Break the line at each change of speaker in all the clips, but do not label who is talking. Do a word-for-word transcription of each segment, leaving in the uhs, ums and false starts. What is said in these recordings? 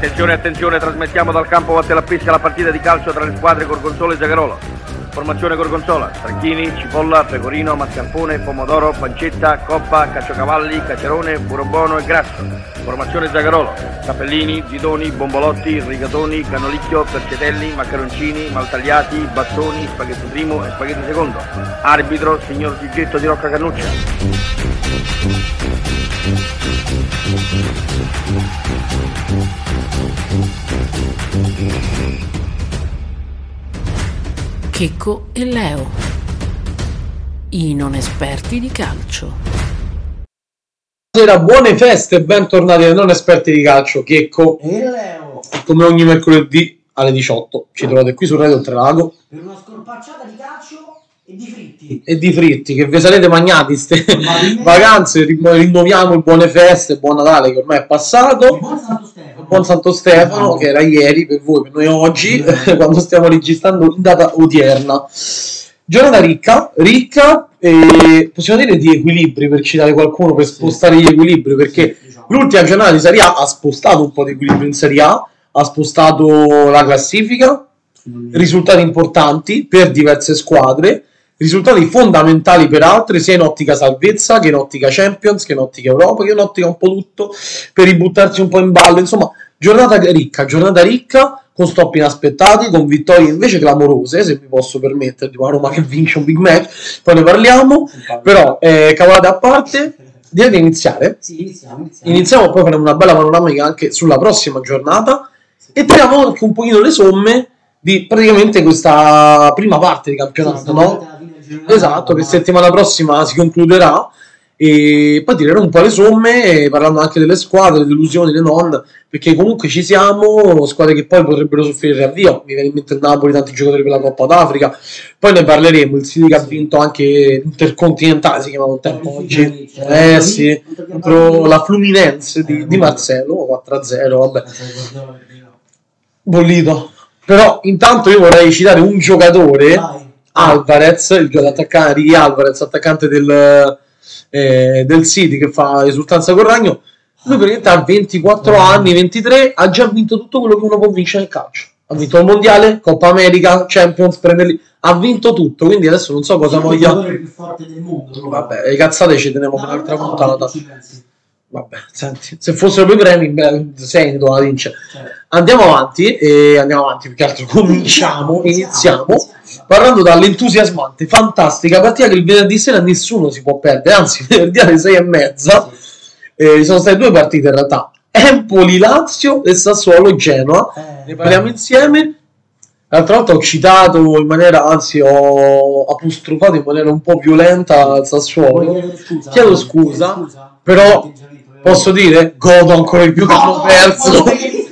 Attenzione, attenzione, trasmettiamo dal campo Vattelappisca la partita di calcio tra le squadre Gorgonzola e Zagarolo. Formazione Gorgonzola: Tranchini, cipolla, pecorino, mascarpone, pomodoro, pancetta, coppa, caciocavalli, cacerone, burrobono e grasso. Formazione Zagarolo: capellini, bidoni, bombolotti, rigatoni, canolicchio, percetelli, maccaroncini, maltagliati, bastoni, spaghetti primo e spaghetti secondo. Arbitro signor Gigetto di Rocca Cannuccia.
Checco e Leo, i non esperti di calcio.
Buonasera, buone feste e bentornati ai non esperti di calcio. Checco
e Leo,
come ogni mercoledì alle diciotto ci trovate qui su Radio Oltrelago
per una scorpacciata di calcio e di fritti
e di fritti che vi sarete mangiati ste vacanze. Rinnoviamo il buone feste, buon Natale che ormai è passato,
buon Santo Stefano,
buon Santo Stefano no. che era ieri per voi, per noi oggi quando stiamo registrando in data odierna. Giornata ricca, ricca e possiamo dire di equilibri, per citare qualcuno, per spostare gli equilibri, perché sì, diciamo. L'ultima giornata di Serie A ha spostato un po' di equilibrio in Serie A, ha spostato la classifica, risultati importanti per diverse squadre, risultati fondamentali per altre, sia in ottica salvezza che in ottica Champions, che in ottica Europa, che in ottica un po' tutto, per ributtarsi un po' in ballo. Insomma, giornata ricca, giornata ricca, con stop inaspettati, con vittorie invece clamorose, se mi posso permettere, di una Roma che vince un big match, poi ne parliamo, però eh, cavolate a parte, direi di iniziare.
Sì, iniziamo, iniziamo.
Iniziamo, poi faremo una bella panoramica anche sulla prossima giornata, sì. E tiriamo anche un pochino le somme di praticamente questa prima parte di campionato, sì, no? Esatto, che settimana prossima si concluderà, e poi tirerò un po' le somme parlando anche delle squadre, le delusioni, le non, perché comunque ci siamo, squadre che poi potrebbero soffrire il riavvio. Mi viene in mente il Napoli, tanti giocatori per la Coppa d'Africa, poi ne parleremo. Il City che ha vinto anche Intercontinentale, si chiamava un tempo oggi, eh sì, contro la Fluminense di, di Marcelo, quattro a zero, vabbè, bollito. Però intanto io vorrei citare un giocatore, Alvarez, il attaccante di Alvarez, attaccante del Eh, del City, che fa esultanza con Ragno. Lui praticamente ha ventiquattro anni, ventitré, ha già vinto tutto quello che uno può vincere nel calcio. Ha vinto il mondiale, Coppa America, Champions, Premier League, ha vinto tutto, quindi adesso non so cosa
è
voglia.
Il più forte del mondo.
Vabbè, le cazzate ci teniamo per
no,
un'altra
no,
puntata.
No,
Vabbè, senti, se fossero i premi, sei ne doveva vincere.
Certo.
Andiamo avanti, e andiamo avanti, più che altro cominciamo, iniziamo, parlando dall'entusiasmante, fantastica partita che il venerdì sera nessuno si può perdere, anzi venerdì alle sei e mezza, eh, sono state due partite in realtà, Empoli-Lazio e Sassuolo-Genoa, eh, ne parliamo eh. insieme. L'altra volta ho citato in maniera, anzi ho apostrofato in maniera un po' violenta il Sassuolo, scusa, chiedo scusa, scusa, però posso dire, godo ancora di più che hanno perso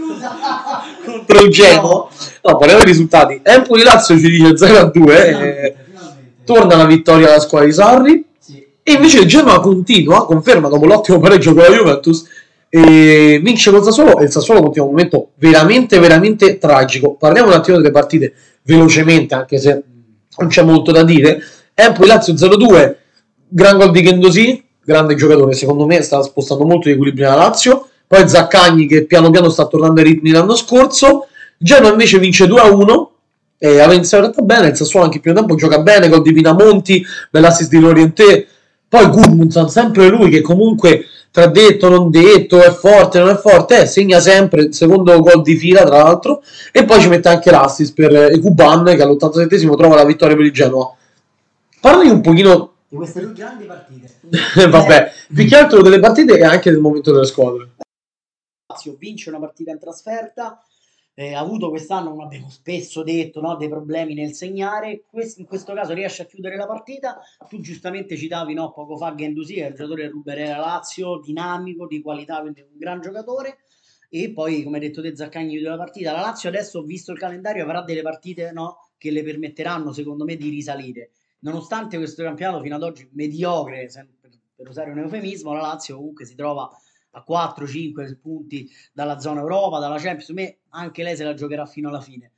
contro il Genoa. No, parliamo dei risultati. Empoli-Lazio ci dice zero a due, eh, torna la vittoria alla squadra di Sarri, sì. E invece il Genoa continua, conferma dopo l'ottimo pareggio con la Juventus, e vince con il Sassuolo, e il Sassuolo continua un momento veramente veramente tragico. Parliamo un attimo delle partite velocemente, anche se non c'è molto da dire. Empoli-Lazio zero a due, gran gol di Guendouzi, grande giocatore, secondo me sta spostando molto gli equilibri nella Lazio. Poi Zaccagni che piano piano sta tornando ai ritmi dell'anno scorso. Genoa invece vince due a uno, e ha iniziato bene, il Sassuolo anche il primo tempo gioca bene, gol di Pinamonti, bell'assist di Lorientè, poi Gudmundsson, sempre lui che comunque tra detto non detto, è forte non è forte, eh, segna sempre il secondo gol di fila tra l'altro, e poi ci mette anche l'assist per Ekuban che all'ottantasettesimo trova la vittoria per il Genoa. Parlami un pochino
di queste due grandi partite.
Vabbè, più che altro delle partite e anche del momento delle squadre.
Lazio vince una partita in trasferta, eh, ha avuto quest'anno, come abbiamo spesso detto, no, dei problemi nel segnare. Quest- in questo caso riesce a chiudere la partita. Tu giustamente citavi, no, poco fa Guendouzi, è il giocatore che ruberà la Lazio, dinamico, di qualità, quindi un gran giocatore. E poi, come hai detto te, Zaccagni chiude la partita. La Lazio adesso, visto il calendario, avrà delle partite, no, che le permetteranno secondo me di risalire. Nonostante questo campionato fino ad oggi mediocre, per, per usare un eufemismo, la Lazio comunque si trova a quattro cinque punti dalla zona Europa, dalla Champions. Me anche lei se la giocherà fino alla fine.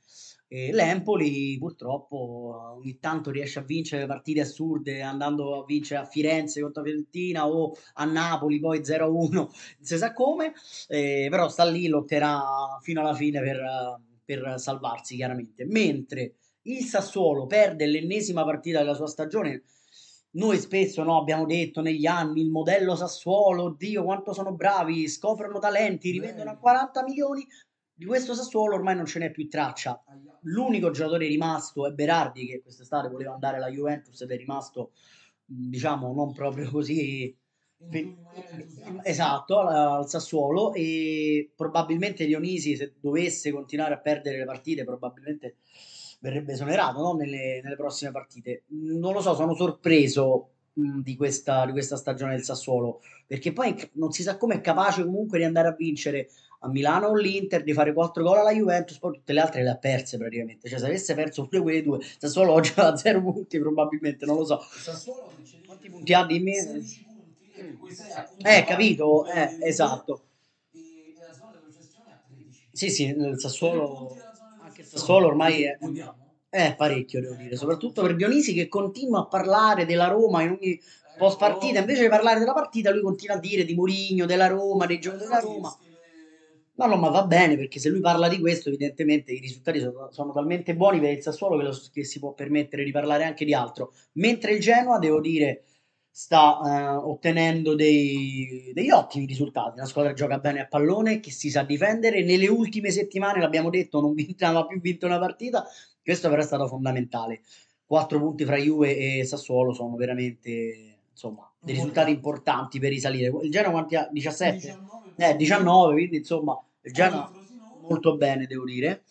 E l'Empoli purtroppo ogni tanto riesce a vincere partite assurde andando a vincere a Firenze contro la Fiorentina o a Napoli poi zero a uno, non si sa come, eh, però sta lì, lotterà fino alla fine per, per salvarsi chiaramente. Mentre il Sassuolo perde l'ennesima partita della sua stagione. Noi spesso no, abbiamo detto negli anni il modello Sassuolo, oddio quanto sono bravi, scoprono talenti, rivendono a quaranta milioni. Di questo Sassuolo ormai non ce n'è più traccia. L'unico giocatore rimasto è Berardi, che quest'estate voleva andare alla Juventus ed è rimasto, mh, diciamo, non proprio così fe- esatto al, al Sassuolo. E probabilmente Dionisi, se dovesse continuare a perdere le partite, probabilmente verrebbe esonerato, no? nelle, nelle prossime partite. Non lo so, sono sorpreso mh, di questa, di questa stagione del Sassuolo, perché poi non si sa come è capace comunque di andare a vincere a Milano o l'Inter, di fare quattro gol alla Juventus, poi tutte le altre le ha perse praticamente. Cioè, se avesse perso pure quelle due, Sassuolo oggi ha zero punti probabilmente, non lo so.
Sassuolo
Quanti punti ha di me?
sedici punti, di cui sei appunto
Eh,
davanti
capito?
al
Eh,
Milan,
esatto.
e nella zona di retrocessione a tredici.
Sì, sì, il
Tre
Sassuolo,
punti nella zona di
anche il
retrocessione.
Sassuolo ormai è,
Vogliamo?
è parecchio, devo dire, soprattutto per Dionisi che continua a parlare della Roma in ogni post partita, invece di parlare della partita lui continua a dire di Mourinho, della Roma, dei giocatori della Roma. Ma no, ma va bene, perché se lui parla di questo, evidentemente i risultati sono, sono talmente buoni per il Sassuolo che, lo- che si può permettere di parlare anche di altro. Mentre il Genoa, devo dire, sta eh, ottenendo dei- degli ottimi risultati. Una squadra che gioca bene a pallone, che si sa difendere. Nelle ultime settimane, l'abbiamo detto, non vin- non aveva più vinto una partita. Questo però è stato fondamentale. Quattro punti fra Juve e Sassuolo sono veramente, insomma, dei risultati importanti per risalire. Il Genoa quanti ha? diciassette? Eh, diciannove, quindi insomma, il Genoa molto bene, devo dire.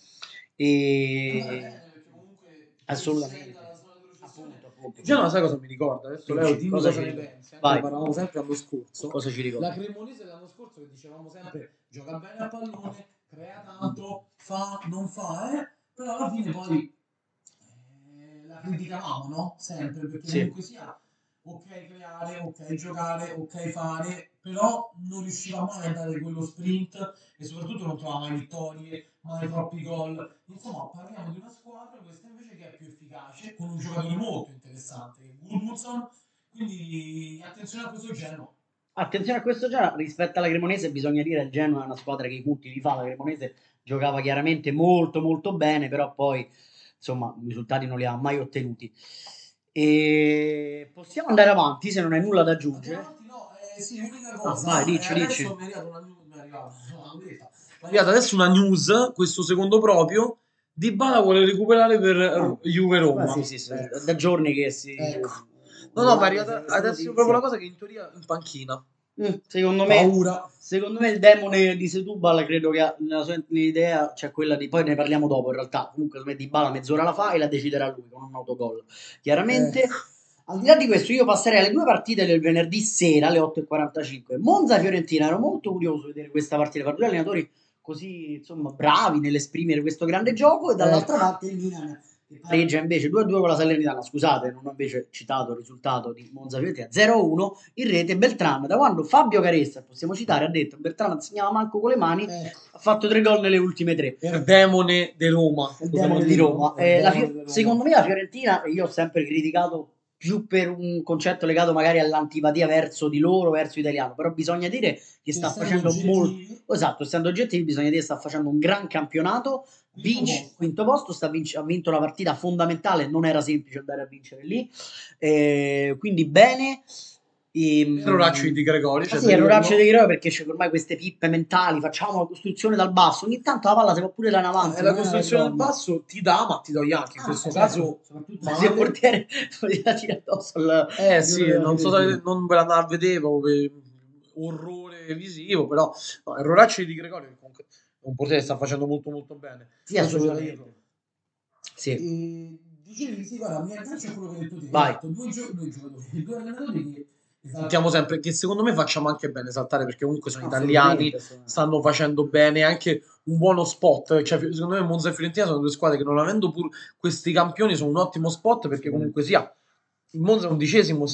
E assolutamente. Appunto, appunto.
Genoa, sai cosa mi ricorda? Adesso Leo,
Dici,
dimmi
cosa
cosa,
ci
ne
ricorda?
pensi. Anche
Vai.
ne parlavamo sempre l'anno scorso.
Cosa ci ricorda?
La Cremonese l'anno scorso che dicevamo sempre gioca bene a pallone, crea tanto, fa, non fa, eh? Però alla fine poi eh, la criticavamo, no? Sempre, perché
Sì.
comunque sia ok creare, ok giocare, ok fare, però non riusciva mai a dare quello sprint e soprattutto non trovava mai vittorie, mai troppi gol. Insomma, parliamo di una squadra questa invece che è più efficace, con un giocatore molto interessante, che è Gudmundsson, quindi attenzione a questo Genoa.
Attenzione a questo Genoa, rispetto alla Cremonese bisogna dire che il Genoa è una squadra che i punti li fa, la Cremonese giocava chiaramente molto molto bene, però poi insomma i risultati non li ha mai ottenuti. E possiamo andare avanti se non hai nulla da aggiungere.
Avanti, no, eh, sì, l'unica
Ah,
cosa,
vai, dici,
eh, adesso
dici.
mi è arrivata una news, mi è arrivata, no, l'ho detta. Mi è arrivata adesso una news, questo secondo proprio, Dybala vuole recuperare per
Ah.
Juve Roma.
Ah, sì, sì, sì,
Ecco.
da giorni che si...
Ecco. No, no, ma è arrivata adesso proprio la cosa che in teoria in panchina.
Mm, secondo me,
Paura.
secondo me il demone di Setúbal credo che ha- nella sua idea c'è quella di poi ne parliamo dopo in realtà comunque secondo me Dybala mezz'ora la fa e la deciderà lui con un autogol chiaramente.
Ecco.
Al di là di questo io passerei alle due partite del venerdì sera alle otto e quarantacinque. Monza-Fiorentina, ero molto curioso di vedere questa partita per due allenatori così insomma bravi nell'esprimere questo grande gioco e dall'altra parte il Milan che pareggia invece due a due con la Salernitana. Scusate, non ho invece citato il risultato di Monza Fiorentina zero a uno in rete. Beltran, da quando Fabio Caressa, possiamo citare, ha detto Beltran non segnava manco con le mani,
Ecco.
ha fatto tre gol nelle ultime tre.
Il demone di Roma.
Il demone di Roma. Eh, la Fio- secondo me la Fiorentina, io ho sempre criticato più per un concetto legato magari all'antipatia verso di loro, verso l'italiano, però bisogna dire che sta
Essendo
facendo
oggettivi.
molto, esatto, essendo oggettivi, bisogna dire che sta facendo un gran campionato, vince,
posto.
quinto posto, sta vinc- ha vinto una partita fondamentale, non era semplice andare a vincere lì, eh, quindi bene. E,
Erroracci di Gregori.
Ah,
Cioè
sì,
da
erroracci
dirlo.
di Gregori perché c'è ormai queste pippe mentali, facciamo la costruzione dal basso, ogni tanto la palla si può pure dare in avanti.
Eh, la
non è una
costruzione del
ritorno.
basso ti dà, ma ti toglie anche in
Ah,
questo
certo,
caso.
soprattutto
male.
se il portiere la tira addosso al
Eh sì,
giocatore
non so
difensivo.
se non ve la andare a vedere proprio per orrore visivo, però no, erroracci di Gregorio che comunque è un portiere che sta facendo molto molto bene.
Sì,
Questo c'è da
assolutamente.
dirlo.
Sì.
E dicevi, sì, guarda, mi aggancio a quello che hai detto te.
Vai.
Hai detto due, gio- due giocatori, due allenatori che
Saltiamo sempre, che secondo me facciamo anche bene saltare perché comunque sono
Assolutamente,
italiani,
assolutamente.
stanno facendo bene, anche un buono spot, cioè secondo me Monza e Fiorentina sono due squadre che non avendo pur questi campioni sono un ottimo spot perché comunque sia il Monza è undicesimo sì,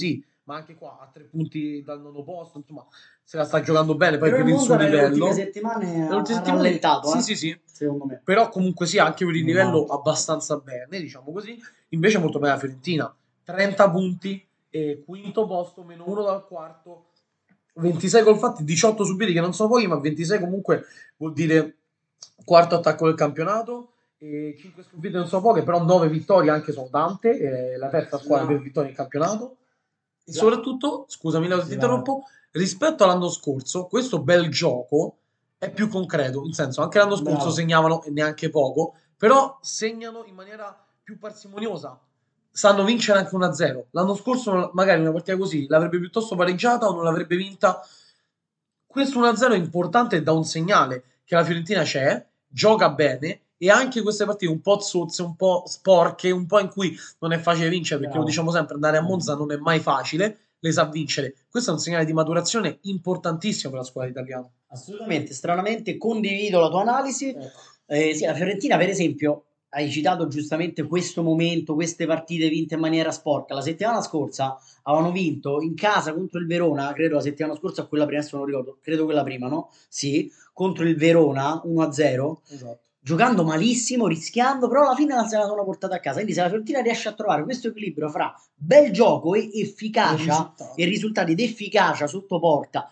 ma anche qua a tre punti dal nono posto, insomma, se la sta giocando bene, poi
Però
per
il
il suo
Monza nelle
livello.
ultime settimane
Nelle
ha,
ultime
ha
settimane-
rallentato,
sì,
eh,
sì, sì.
secondo me.
Però comunque sì, anche per il
Meno
livello
male.
abbastanza bene, diciamo così. Invece molto bene la Fiorentina, trenta punti, e quinto posto, meno uno dal quarto, ventisei gol fatti, diciotto subiti, che non sono pochi, ma ventisei comunque vuol dire quarto attacco del campionato, e cinque sconfitte non sono poche, però nove vittorie anche sono tante, è la terza squadra per vittorie in campionato. E soprattutto, scusami, Leo, se ti interrompo, rispetto all'anno scorso, questo bel gioco è più concreto, in senso, anche l'anno scorso
Bravo.
segnavano e neanche poco, però segnano in maniera più parsimoniosa. Sanno vincere anche uno a zero. L'anno scorso non- magari una partita così l'avrebbe piuttosto pareggiata o non l'avrebbe vinta. Questo uno a zero è importante e dà un segnale che la Fiorentina c'è, gioca bene e anche queste partite un po' zozze, un po' sporche, un po' in cui non è facile vincere, perché lo
Bravo.
diciamo sempre, andare a Monza non è mai facile, le sa vincere. Questo è un segnale di maturazione importantissimo per la squadra italiana.
Assolutamente, stranamente condivido la tua analisi.
Ecco.
Eh, sì, la Fiorentina, per esempio, hai citato giustamente questo momento, queste partite vinte in maniera sporca. La settimana scorsa avevano vinto in casa contro il Verona, credo la settimana scorsa o quella prima, adesso non ricordo, credo quella prima, no? Sì, contro il Verona uno a zero,
Esatto.
giocando malissimo, rischiando, però alla fine la se la sono portata a casa. Quindi se la Fiorentina riesce a trovare questo equilibrio fra bel gioco e efficacia
risultati.
e risultati d'efficacia sotto porta,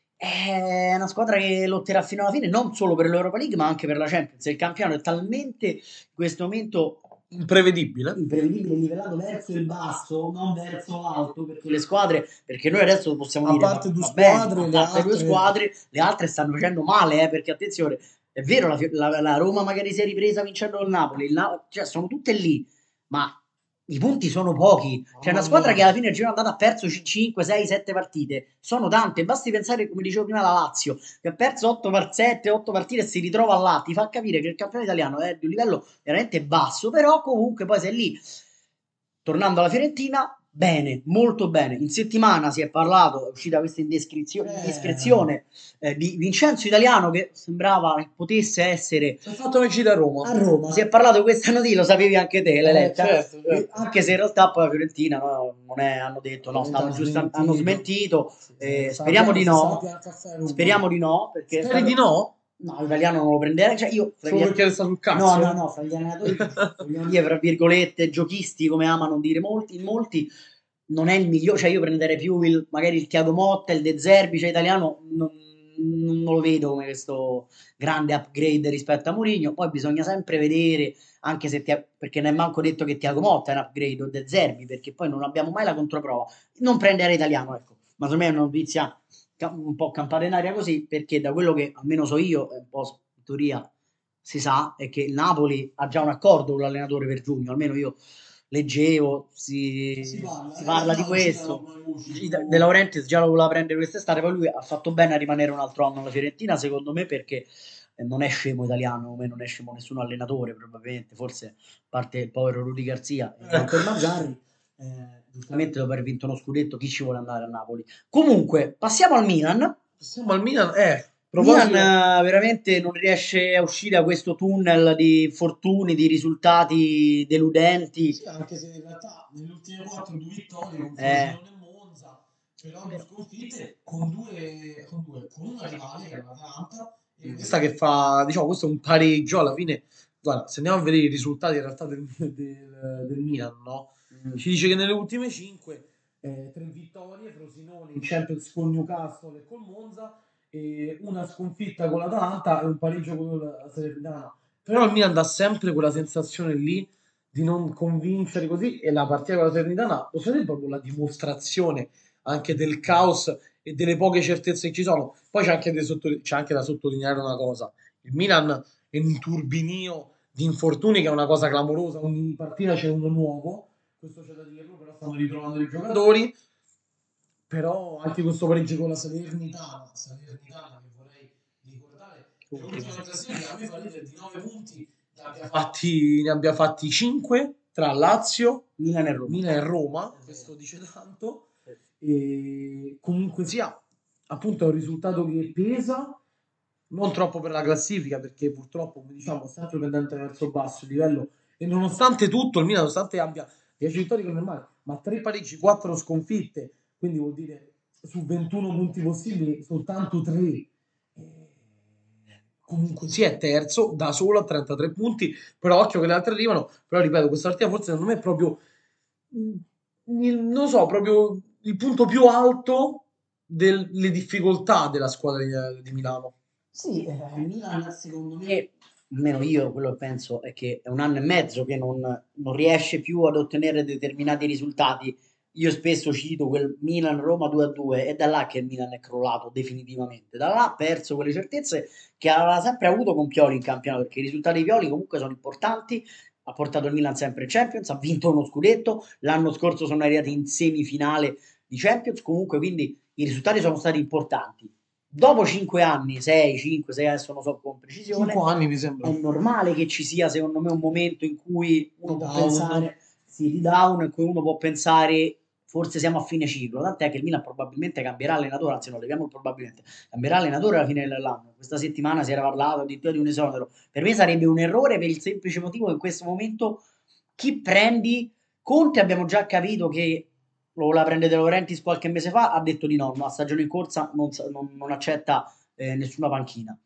è una squadra che lotterà fino alla fine, non solo per l'Europa League, ma anche per la Champions. Il campionato è talmente in questo momento
Imprevedibile.
imprevedibile, livellato verso il basso, non verso l'alto, perché le squadre, perché noi adesso possiamo
A
dire,
parte
va-
due
va bene,
squadre,
a
le
parte due
altre-
squadre, le altre stanno facendo male, eh, perché attenzione, è vero, la, Fi- la- la Roma magari si è ripresa vincendo il Napoli, il Na- cioè sono tutte lì, ma i punti sono pochi. C'è una squadra che alla fine il giro andata ha perso cinque, sei, sette partite, sono tante, basti pensare, come dicevo prima, la Lazio, che ha perso otto per sette, otto partite e si ritrova là, ti fa capire che il campionato italiano è di un livello veramente basso, però comunque poi sei lì. Tornando alla Fiorentina, bene, molto bene. In settimana si è parlato, è uscita questa indiscrizio- indiscrezione eh, di Vincenzo Italiano che sembrava che potesse essere
Ha fatto una gita a Roma.
a Roma. Si è parlato questa notizia, lo sapevi anche te, l'hai
Eh,
letta?
certo, certo.
Eh, anche se in realtà poi la Fiorentina no, non è, hanno detto no, stanno giusta- hanno smentito. Eh, speriamo di no. Speriamo di no, perché
Speri di no?
No, l'italiano non lo prenderei. Cioè io fra
Solo
gli-
perché resta sul cazzo?
No, no, no, fra gli allenatori vogliono dire, fra virgolette, giochisti, come amano dire molti, molti, non è il migliore. Cioè io prenderei più il, magari il Thiago Motta, il De Zerbi, cioè italiano non, non lo vedo come questo grande upgrade rispetto a Mourinho. Poi bisogna sempre vedere, anche se ti- perché non è manco detto che Thiago Motta è un upgrade o De Zerbi, perché poi non abbiamo mai la controprova. Non prendere italiano, ecco. Ma secondo me è una notizia ca- un po' campata in aria così, perché da quello che almeno so io, è un po' in teoria si sa, è che il Napoli ha già un accordo con l'allenatore per giugno, almeno io leggevo, si,
Si parla,
si
eh,
parla di
no,
questo.
c'erano voci,
Di
tipo-
De Laurentiis già lo voleva prendere quest'estate, poi lui ha fatto bene a rimanere un altro anno alla Fiorentina, secondo me, perché eh, non è scemo italiano, come non è scemo nessun allenatore, probabilmente, forse a parte il povero Rudy Garzia e anche il Mazzarri, eh, giustamente dopo aver vinto uno scudetto, chi ci vuole andare a Napoli? Comunque, passiamo al Milan.
Passiamo al Milan. Eh,
Milan
proposito...
eh, veramente non riesce a uscire da questo tunnel di fortuni, di risultati deludenti.
Sì, anche se in realtà nelle ultime quattro due vittorie con
Eh.
Frosinone e Monza, però due sconfitte con due, con due, con una rivale che è l'Atalanta. E
questa che fa, diciamo, questo è un pareggio alla fine. Guarda, se andiamo a vedere i risultati in realtà del, del, del Milan, no?
Mm.
Ci dice che nelle ultime cinque, eh, tre vittorie, Frosinone in Champions con Newcastle e con Monza, e una sconfitta con l'Atalanta e un pareggio con la Salernitana. Però il Milan dà sempre quella sensazione lì di non convincere così, e la partita con la Salernitana possiamo dire proprio la dimostrazione anche del caos e delle poche certezze che ci sono. Poi c'è anche, sotto- c'è anche da sottolineare una cosa: il Milan è un turbinio di infortuni che è una cosa clamorosa, ogni partita c'è uno nuovo, questo c'è da dirlo, però stanno ritrovando i giocatori. Però anche questo pareggio con la Salernitana,
Salernitana, che vorrei ricordare, è
Ultima.
l'ultima classifica, a me fa ridere, di nove punti ne abbia fatti
fatti, ne abbia fatti cinque tra Lazio,
Milan e Roma.
Milan e Roma, questo dice tanto. E comunque sia, appunto, è un risultato che pesa, non troppo per la classifica, perché purtroppo, come diciamo, è sempre pendente verso il basso il livello, e nonostante tutto il Milan, nonostante abbia dieci vittorie con il male, ma tre pareggi, quattro sconfitte, quindi vuol dire su ventuno punti possibili soltanto tre. Comunque si è terzo da solo a trentatré punti, però occhio che le altre arrivano. Però ripeto, questa partita forse secondo me è proprio mm, il- non so, proprio il punto più alto delle difficoltà della squadra di, di Milano.
Sì, eh, il Milan secondo me, almeno io quello che penso è che è un anno e mezzo che non, non riesce più ad ottenere determinati risultati. Io spesso cito quel Milan-Roma due a due, è da là che il Milan è crollato definitivamente. Da là ha perso quelle certezze che aveva sempre avuto con Pioli in campionato, perché i risultati di Pioli comunque sono importanti. Ha portato il Milan sempre in Champions, ha vinto uno scudetto. L'anno scorso sono arrivati in semifinale di Champions. Comunque, quindi i risultati sono stati importanti. Dopo cinque anni, sei, cinque, sei, adesso non so con precisione,
cinque anni mi sembra.
è normale che ci sia, secondo me, un momento in cui uno può
Down.
pensare, sì, di down, in cui uno può pensare, forse siamo a fine ciclo. Tant'è che il Milan probabilmente cambierà allenatore, anzi, non leviamo il probabilmente, cambierà allenatore alla fine dell'anno. Questa settimana si era parlato addirittura di un esonero. Per me sarebbe un errore per il semplice motivo che in questo momento chi prendi, Conte abbiamo già capito che lo voleva prendere De Laurentiis qualche mese fa, ha detto di no, no, a stagione in corsa non, non- non accetta eh, nessuna panchina.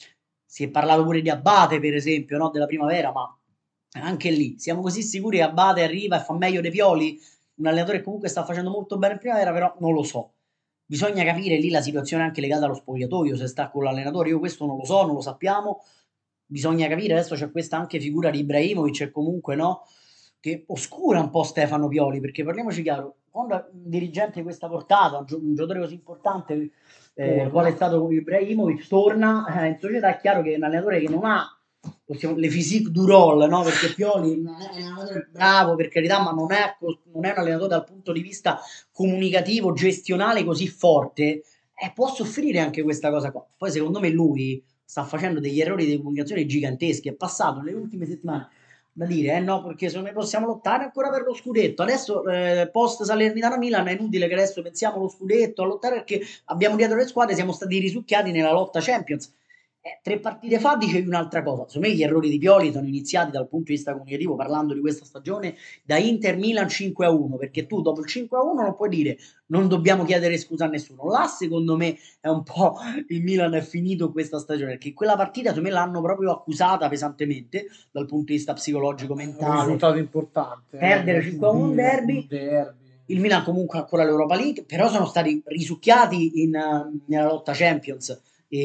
Si è parlato pure di Abate, per esempio, no, della primavera, ma anche lì siamo così sicuri che Abate arriva e fa meglio dei Pioli, un allenatore che comunque sta facendo molto bene in primavera, però non lo so. Bisogna capire lì la situazione anche legata allo spogliatoio, se sta con l'allenatore, io questo non lo so, non lo sappiamo. Bisogna capire, adesso c'è questa anche figura di Ibrahimovic e comunque no, che oscura un po' Stefano Pioli, perché parliamoci chiaro, quando un dirigente di questa portata, un, gio- un giocatore così importante, eh, quale è stato Ibrahimovic, torna eh, in società, è chiaro che è un allenatore che non ha possiamo- le physique du role, no? Perché Pioli non è un allenatore bravo, per carità, ma non è, non è un allenatore dal punto di vista comunicativo, gestionale così forte, eh, può soffrire anche questa cosa qua. Poi secondo me lui sta facendo degli errori di comunicazione giganteschi, è passato nelle ultime settimane da dire, eh no, perché se noi possiamo lottare ancora per lo scudetto. Adesso, eh, post Salernitana-Milan, è inutile che adesso pensiamo allo scudetto, a lottare perché abbiamo dietro le squadre, siamo stati risucchiati nella lotta Champions. Eh, tre partite fa dicevi un'altra cosa. Secondo me gli errori di Pioli sono iniziati dal punto di vista comunicativo, parlando di questa stagione, da Inter-Milan cinque a uno, perché tu dopo il cinque a uno non puoi dire non dobbiamo chiedere scusa a nessuno. Là, secondo me, è un po' il Milan è finito questa stagione, perché quella partita, secondo me, l'hanno proprio accusata pesantemente dal punto di vista psicologico,
Un
mentale.
risultato importante.
Perdere
eh,
cinque a uno un
subire
derby.
un derby.
Il Milan comunque ha ancora l'Europa League, però sono stati risucchiati in, eh, nella lotta Champions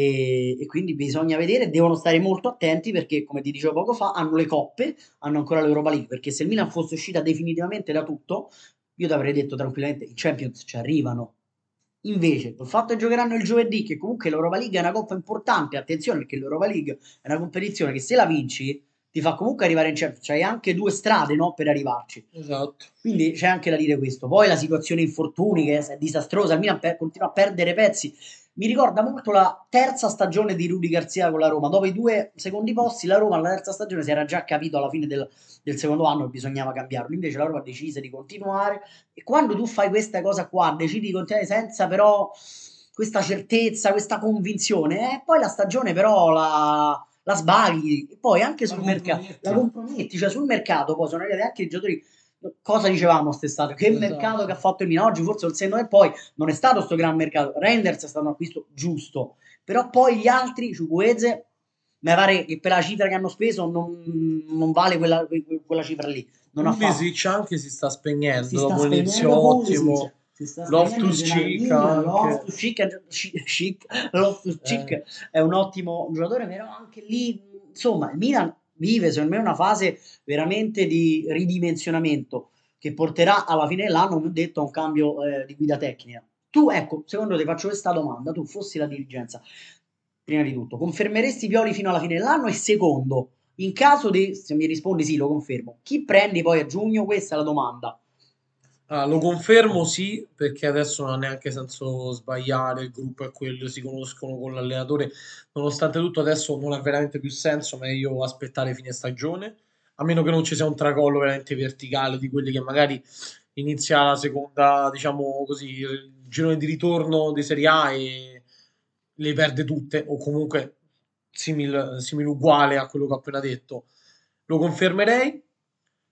e, e quindi bisogna vedere, devono stare molto attenti perché, come ti dicevo poco fa, hanno le coppe, hanno ancora l'Europa League, perché se il Milan fosse uscita definitivamente da tutto, io ti avrei detto tranquillamente, i Champions ci arrivano. Invece, col fatto che giocheranno il giovedì, che comunque l'Europa League è una coppa importante, attenzione perché l'Europa League è una competizione che se la vinci ti fa comunque arrivare in Champions, c'hai anche due strade, no, per arrivarci.
Esatto.
Quindi c'è anche da dire questo. Poi la situazione infortuni che è disastrosa, il Milan per- continua a perdere pezzi. Mi ricorda molto la terza stagione di Rudy Garcia con la Roma. Dopo i due secondi posti, la Roma alla terza stagione si era già capito alla fine del, del secondo anno che bisognava cambiarlo. Invece la Roma decise di continuare. E quando tu fai questa cosa qua, decidi di continuare senza però questa certezza, questa convinzione, eh, poi la stagione però la, la sbagli. E poi anche
La
sul mercato,
comprometti.
la comprometti, cioè sul mercato poi sono arrivati anche i giocatori. Cosa dicevamo quest'estate? Che
Esatto.
mercato che ha fatto il Milan oggi, forse il senno del poi non è stato sto gran mercato. Renders è stato un acquisto giusto, però poi gli altri, Ciucueze, mi pare che per la cifra che hanno speso non, non vale quella, quella cifra lì. Non ha fatto.
Pulisic anche si sta spegnendo
Si sta
dopo un inizio
spegnendo
ottimo.
Pulisic, si sta spegnendo
Loftus-Cheek
Gerardino,
anche.
Loftus-Cheek, Cheek- Cheek, Loftus-Cheek
Eh.
è un ottimo giocatore, però anche lì, insomma, il Milan vive secondo me una fase veramente di ridimensionamento che porterà alla fine dell'anno, come ho detto, a un cambio eh, di guida tecnica. Tu, ecco, secondo te faccio questa domanda, tu fossi la dirigenza, prima di tutto, confermeresti Pioli fino alla fine dell'anno? E secondo, in caso di, se mi rispondi sì, lo confermo, chi prendi poi a giugno? Questa è la domanda.
Ah, lo confermo sì, perché adesso non ha neanche senso sbagliare, il gruppo è quello, si conoscono con l'allenatore, nonostante tutto adesso non ha veramente più senso, meglio aspettare fine stagione, a meno che non ci sia un tracollo veramente verticale di quelli che magari inizia la seconda, diciamo così, il girone di ritorno di Serie A e le perde tutte, o comunque simil, simil uguale a quello che ho appena detto. Lo confermerei.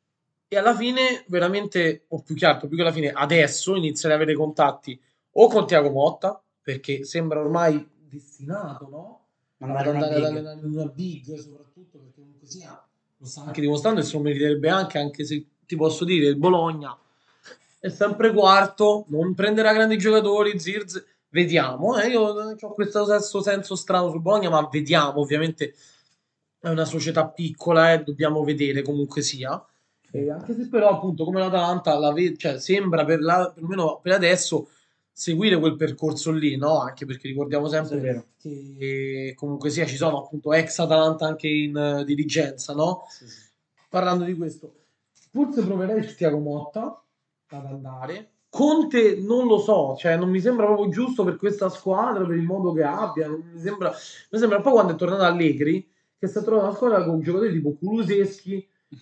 e alla fine veramente, o più che altro, più che alla fine, adesso inizierei ad avere contatti o con Thiago Motta, perché sembra ormai destinato, no? Ad
Andare una
andare ad
big.
allenare in una big, soprattutto perché comunque sia, lo sta anche dimostrando e se lo meriterebbe anche, anche se ti posso dire, il Bologna è sempre quarto, non prenderà grandi giocatori, Zirz, vediamo, eh, io ho questo stesso senso strano sul Bologna, ma vediamo, ovviamente è una società piccola e dobbiamo vedere comunque sia. E anche se però appunto come l'Atalanta la ve- cioè, sembra per la, perlomeno per adesso seguire quel percorso lì, no? Anche perché ricordiamo
Questo è
sempre
vero.
che comunque sia ci sono appunto ex Atalanta anche in eh, dirigenza, no?
Sì, sì.
Parlando di questo, forse proverei su Thiago Motta ad andare. Conte non lo so, cioè non mi sembra proprio giusto per questa squadra, per il modo che abbia, non mi sembra, mi sembra un po' quando è tornato Allegri, che si è trovato una squadra con giocatori tipo Kuluseschi,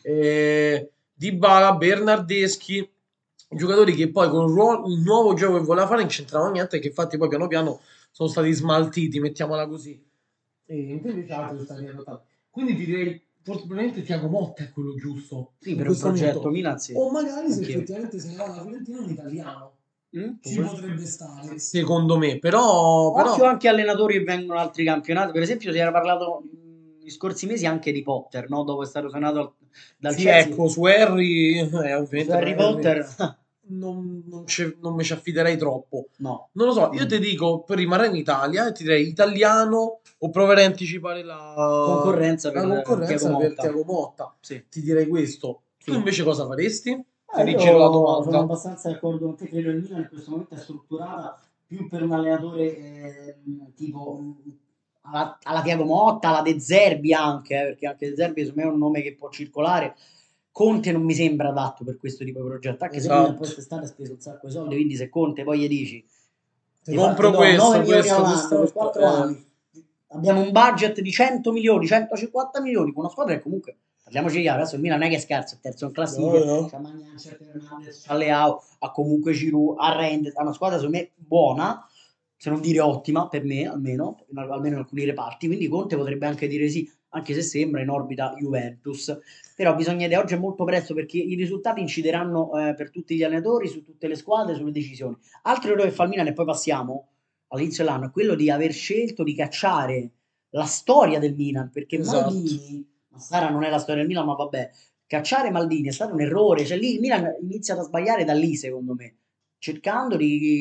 eh, Dybala, Bernardeschi, giocatori che poi con un, ruolo- un nuovo gioco che voleva fare non c'entravano niente e che infatti poi piano piano sono stati smaltiti, mettiamola così. E invece altri stanno riadattando. Quindi direi, forse probabilmente Thiago Motta è quello giusto
Sì,
in
per un
questo
progetto
momento.
Milan, sì.
O magari se
Anch'io.
effettivamente se ne va alla Fiorentina un italiano
Mm?
ci potrebbe stare, secondo me, però,
Occhio
però
anche allenatori che vengono da altri campionati. Per esempio, si era parlato mh, negli scorsi mesi anche di Potter, no? Dopo essere suonato al- dal
sì,
Chelsea.
ecco, su Harry, eh,
Su
ovviamente
Harry
non,
Potter,
non, non, ci- non mi ci affiderei troppo.
no.
Non lo so, io
Mm.
ti dico per rimanere in Italia, ti direi italiano o proverei a anticipare la,
Concorrenza
la
per
concorrenza
Thiago
per
Motta.
Thiago Motta.
Sì.
Ti direi questo. Tu
Sì.
invece cosa faresti? Ti
Eh,
rigiro la
io sono
domanda.
abbastanza d'accordo con te, credo che il Milan in questo momento è strutturata più per un allenatore ehm, tipo mh, alla, alla Thiago Motta, alla De Zerbi anche, eh, perché anche De Zerbi secondo me è un nome che può circolare. Conte non mi sembra adatto per questo tipo di progetto, anche se il Milan
Esatto.
poi quest'estate ha speso un sacco di soldi, quindi se Conte poi gli dici
Ti
ti, fa-
compro
ti do
questo,
nove milioni
questo,
all'anno per
questo,
quattro
eh.
anni, abbiamo un budget di cento milioni, centocinquanta milioni, con una squadra che comunque, parliamoci chiaro, adesso il Milan non è che scherza, è terzo in classifica,
No, no.
c'ha Magnan, c'è Fernandez, c'ha Leao, ha comunque Giroud, ha Reinders, ha una squadra secondo me buona, se non dire ottima per me almeno, in, almeno in alcuni reparti, quindi Conte potrebbe anche dire sì, anche se sembra in orbita Juventus, però bisogna vedere, oggi è molto presto perché i risultati incideranno eh, per tutti gli allenatori, su tutte le squadre, sulle decisioni. Altro errore che fa il Milan e poi passiamo all'inizio dell'anno è quello di aver scelto di cacciare la storia del Milan, perché
Esatto.
Maldini, ma Sara non è la storia del Milan, ma vabbè, cacciare Maldini è stato un errore, cioè lì il Milan ha iniziato a sbagliare da lì secondo me, cercando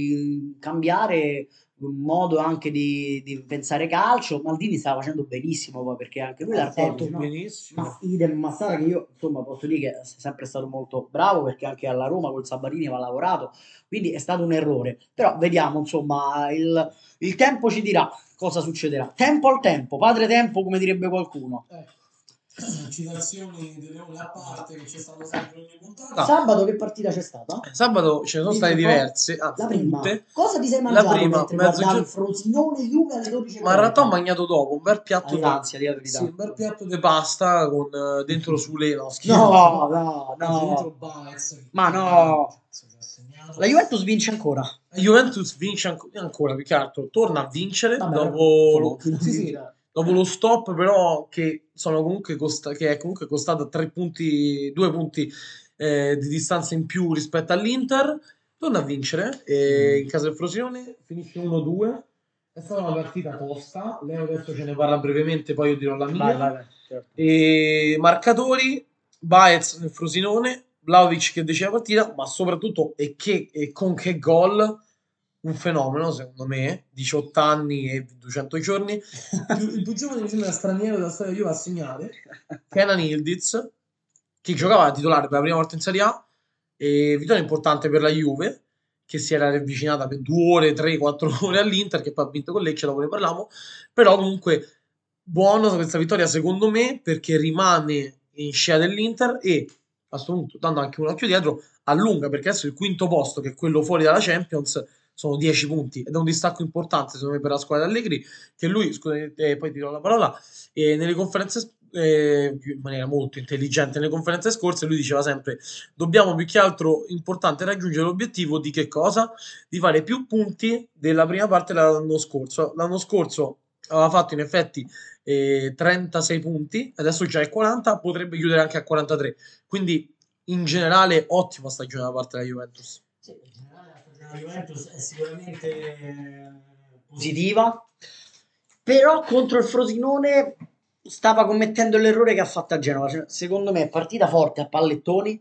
di cambiare un modo anche di, di pensare calcio. Maldini stava facendo benissimo poi perché anche lui
Ha fatto
l'artefice, no?
benissimo.
Ma idem Massara, che io insomma posso dire che è sempre stato molto bravo perché anche alla Roma col Sabatini aveva lavorato, quindi è stato un errore, però vediamo insomma il, il tempo ci dirà cosa succederà, tempo al tempo, padre tempo come direbbe qualcuno.
Ecco. Citazioni delle ore a parte che c'è stato sempre ogni puntata.
Sabato che partita c'è stata?
Sabato ce ne sono state
Dimmi un po'.
diverse, anzi
La prima,
tutte.
cosa ti sei
La
mangiato
prima,
mentre
mezzo
guardavi
gio-
Frosinone Juve alle dodici e
Ma in realtà ho
quaranta?
mangiato dopo un bel piatto
Hai
di
l'ansia, di la verità.
sì, un bel piatto di pasta con eh, dentro sulle no, schifo.
No, no,
Dentro
no.
Baez.
Ma no.
Cazzo, ci ha segnato.
La Juventus vince ancora.
La Juventus vince anco- ancora, più che altro, torna a vincere
Vabbè,
dopo,
sono
lo,
continui a
sì, sì,
vincere.
dopo lo stop, però che sono comunque costa- che è comunque costato tre punti, due punti eh, di distanza in più rispetto all'Inter. Torna a vincere e in casa del Frosinone finisce uno due. È stata una partita tosta. Leo adesso ce ne parla brevemente, poi io dirò la mia.
Vai, vai, vai. Certo.
E marcatori: Baez nel Frosinone, Vlahovic che decide la partita, ma soprattutto e, che, e con che gol, un fenomeno secondo me, diciotto anni e duecento giorni, più- il più giovane mi sembra straniero della storia di Juve a segnare, Kenan Yildiz, che giocava da titolare per la prima volta in Serie A, e vittoria importante per la Juve, che si era avvicinata per due ore, tre, quattro ore all'Inter, che poi ha vinto con Lecce, dopo ne parliamo, però comunque buono questa vittoria secondo me perché rimane in scia dell'Inter e a questo punto dando anche un occhio dietro allunga perché adesso il quinto posto che è quello fuori dalla Champions sono dieci punti ed è un distacco importante secondo me per la squadra Allegri che lui, scusate, eh, poi ti do la parola, eh, nelle conferenze eh, in maniera molto intelligente nelle conferenze scorse lui diceva sempre dobbiamo più che altro importante raggiungere l'obiettivo di che cosa? Di fare più punti della prima parte dell'anno scorso. L'anno scorso aveva fatto in effetti eh, trentasei punti, adesso già è quaranta, potrebbe chiudere anche a quarantatré. Quindi in generale ottima stagione da parte della Juventus.
Sì, in generale la stagione della Juventus è sicuramente eh, positiva, però contro il Frosinone stava commettendo l'errore che ha fatto a Genova. Cioè, secondo me è partita forte a pallettoni,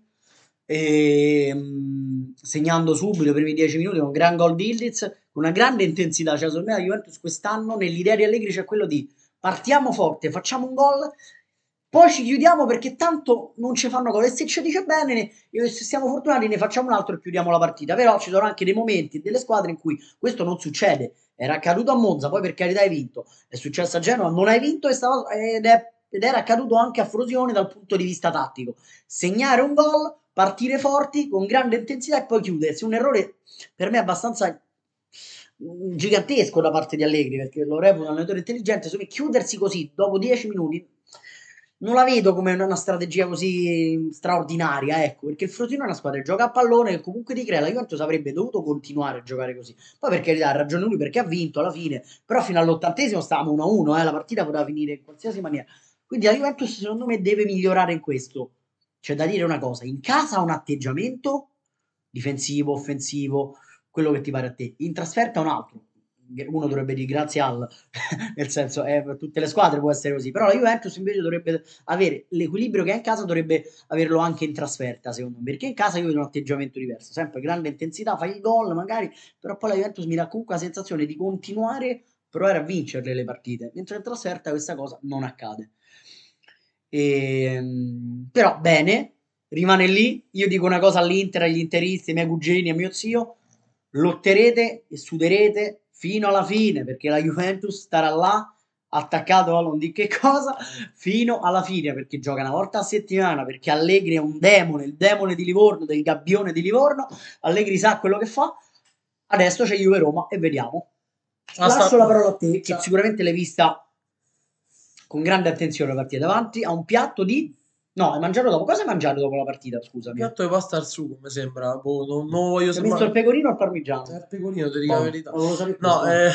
e, mh, segnando subito i primi dieci minuti con un gran gol di Ildiz, con una grande intensità. Cioè, secondo me la Juventus quest'anno nell'idea di Allegri c'è quello di partiamo forte, facciamo un gol, poi ci chiudiamo perché tanto non ci fanno gol, e se ci dice bene, e se siamo fortunati ne facciamo un altro e chiudiamo la partita. Però ci sono anche dei momenti e delle squadre in cui questo non succede. Era accaduto a Monza, poi per carità hai vinto, è successo a Genova, non hai vinto, e stava, ed, è, ed era accaduto anche a Frosinone dal punto di vista tattico. Segnare un gol, partire forti con grande intensità e poi chiudersi. Un errore per me abbastanza gigantesco da parte di Allegri, perché lo reputo un allenatore intelligente. Secondo me chiudersi così dopo dieci minuti non la vedo come una strategia così straordinaria, ecco, perché il Frosinone è una squadra che gioca a pallone, che comunque ti crea. La Juventus avrebbe dovuto continuare a giocare così. Poi per carità ha ragione lui, perché ha vinto alla fine, però fino all'ottantesimo stavamo uno a uno, eh, la partita poteva finire in qualsiasi maniera. Quindi la Juventus secondo me deve migliorare in questo. C'è da dire una cosa: in casa ha un atteggiamento difensivo, offensivo, quello che ti pare a te. In trasferta un altro. Uno dovrebbe dire grazie al nel senso, eh, per tutte le squadre può essere così, però la Juventus invece dovrebbe avere l'equilibrio che ha in casa, dovrebbe averlo anche in trasferta, secondo me, perché in casa io vedo un atteggiamento diverso, sempre grande intensità, fai il gol magari, però poi la Juventus mi dà comunque la sensazione di continuare a provare a vincerle le partite, mentre in trasferta questa cosa non accade. E, però bene, rimane lì. Io dico una cosa all'Inter, agli interisti, ai miei cugini, a mio zio: lotterete e suderete fino alla fine, perché la Juventus starà là attaccato a non di che cosa fino alla fine, perché gioca una volta a settimana, perché Allegri è un demone, il demone di Livorno, del gabbione di Livorno. Allegri sa quello che fa. Adesso c'è Juve Roma e vediamo. Lascio la parola a te, che sicuramente l'hai vista con grande attenzione la partita, davanti a un piatto di... No, hai mangiato dopo. Cosa hai mangiato dopo la partita, scusami?
Piatto di pasta al sugo, mi sembra. Boh, non, non voglio
Hai messo il pecorino o il parmigiano?
Il pecorino, ti dico la verità.
No,
no eh,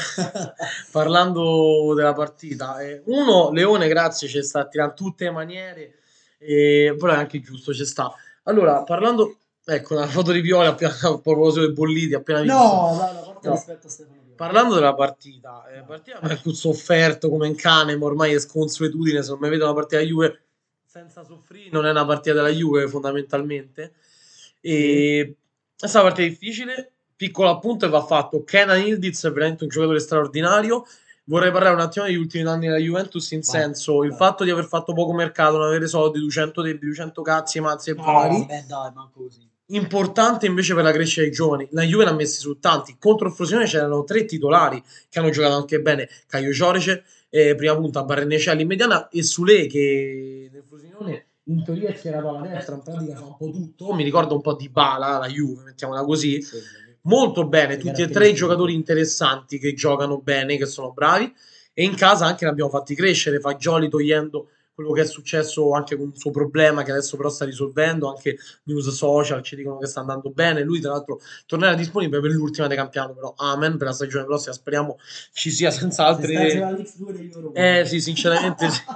parlando della partita, eh, uno, Leone, grazie, ci sta tirando tutte le maniere, e però è anche giusto, ci sta. Allora, parlando... Ecco, una foto di Viola appena proprio sulle bolliti, appena visto.
No, no, no, no. Rispetto a Stefano. Parlando
della partita, eh, partita mi ha sofferto come un cane, ma ormai è sconsuetudine. Se non mi vedo una partita della Juve senza soffrire, non è una partita della Juve fondamentalmente. E è stata una partita difficile. Piccolo appunto che va fatto: Kenan Yildiz è veramente un giocatore straordinario. Vorrei parlare un attimo degli ultimi anni della Juventus, in vai, senso vai. Il fatto di aver fatto poco mercato, non avere soldi, duecento debiti, duecento cazzi, mazzi e
no,
vari.
Beh, dai, ma così.
Importante invece per la crescita dei giovani. La Juve ne ha messi su tanti. Contro il Frosinone c'erano tre titolari che hanno giocato anche bene: Caio Giorice, eh, prima punta, Barrennecelli in mediana, e Sule, che nel Frosinone in teoria è schierato alla destra, in pratica fa un po' tutto. Mi ricorda un po' di Bala, la Juve, mettiamola così. Sì, molto bene, tutti e tre i giocatori interessanti che giocano bene, che sono bravi, e in casa anche ne abbiamo fatti crescere. Fagioli, togliendo quello che è successo anche con un suo problema che adesso però sta risolvendo, anche news social ci dicono che sta andando bene. Lui tra l'altro tornerà disponibile per l'ultima di campionato, però amen, per la stagione prossima speriamo ci sia senza altre... Eh sì, sinceramente sì.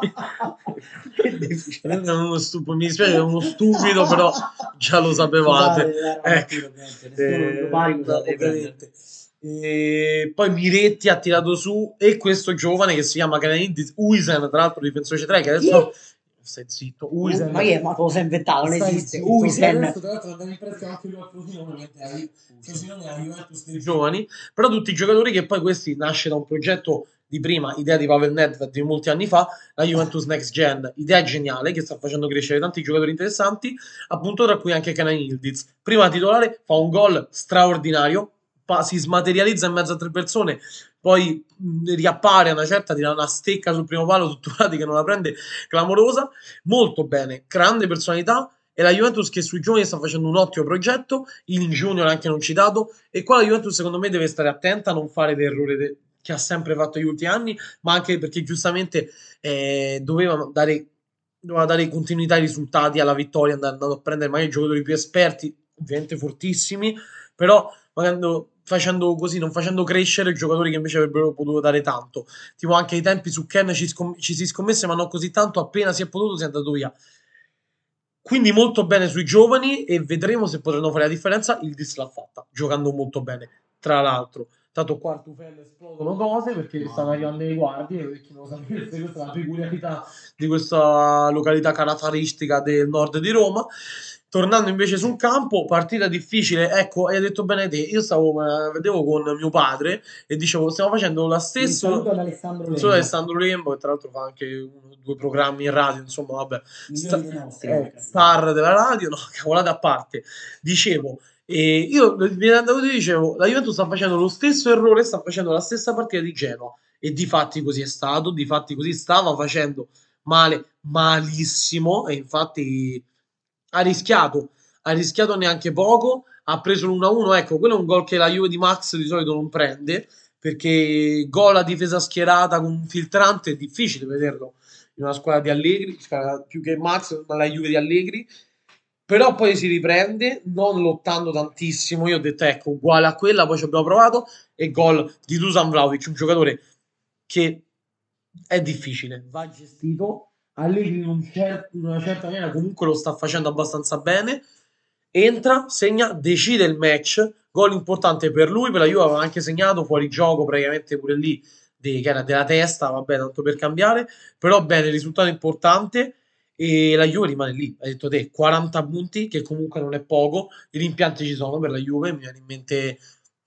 uno stupido, mi dispiace, è uno stupido, però già lo sapevate. Ecco. Eh, ovviamente. E poi Miretti ha tirato su, e questo giovane che si chiama Uisen, tra l'altro difensore C tre, che adesso sì. Stai zitto, Uisen.
Ma che ma te lo sei inventato, non esiste. Uisen,
giovani, però tutti i giocatori che poi questi nasce da un progetto di prima, idea di Pavel Nedved di molti anni fa, la Juventus Next Gen, idea geniale che sta facendo crescere tanti giocatori interessanti, appunto tra cui anche Kenan Yildiz. Prima titolare, fa un gol straordinario, si smaterializza in mezzo a tre persone, poi mh, riappare a una certa, tira una stecca sul primo palo, Tutturati che non la prende, clamorosa, molto bene, grande personalità. E la Juventus che sui giovani sta facendo un ottimo progetto, in Junior anche non citato, e qua la Juventus secondo me deve stare attenta a non fare l'errore de- che ha sempre fatto negli ultimi anni, ma anche perché giustamente eh, doveva dare doveva dare continuità ai risultati, alla vittoria, andando a prendere magari giocatori più esperti, ovviamente fortissimi, però magari facendo così, non facendo crescere i giocatori che invece avrebbero potuto dare tanto. Tipo anche ai tempi su Ken ci, scom- ci si scommesse, ma non così tanto, appena si è potuto si è andato via. Quindi molto bene sui giovani e vedremo se potranno fare la differenza. Il Dis l'ha fatta, giocando molto bene. Tra l'altro, tanto qua a Tufel esplodono cose perché stanno arrivando le guardie, per chi non lo sapesse, questa è la peculiarità di questa località caratteristica del nord di Roma. Tornando invece sul campo, partita difficile, ecco, hai detto bene te, io stavo, eh, vedevo con mio padre e dicevo, stiamo facendo la
Un
stessa...
saluto ad Alessandro
Non solo
Lembo,
Alessandro Lembo, che tra l'altro fa anche uno o due programmi in radio, insomma, vabbè, sta-
migliori dei nostri
è
anche.
star della radio, no, cavolate a parte. Dicevo, e io mi andavo e dicevo, la Juventus sta facendo lo stesso errore, sta facendo la stessa partita di Genoa, e di fatti così è stato, di fatti così stava facendo male, malissimo, e infatti ha rischiato, ha rischiato neanche poco, ha preso l'uno a uno, ecco, quello è un gol che la Juve di Max di solito non prende, perché gol a difesa schierata con un filtrante è difficile vederlo in una squadra di Allegri, più che Max, ma la Juve di Allegri, però poi si riprende, non lottando tantissimo, io ho detto ecco, uguale a quella, poi ci abbiamo provato, e gol di Dusan Vlahovic, un giocatore che è difficile, va gestito, Allegri in, un cer- in una certa maniera comunque lo sta facendo abbastanza bene, entra, segna, decide il match, gol importante per lui, per la Juve aveva anche segnato fuori gioco praticamente pure lì, de- che era della testa, vabbè, tanto per cambiare, però bene, risultato importante e la Juve rimane lì, hai detto te, quaranta punti, che comunque non è poco, i rimpianti ci sono per la Juve, mi viene in mente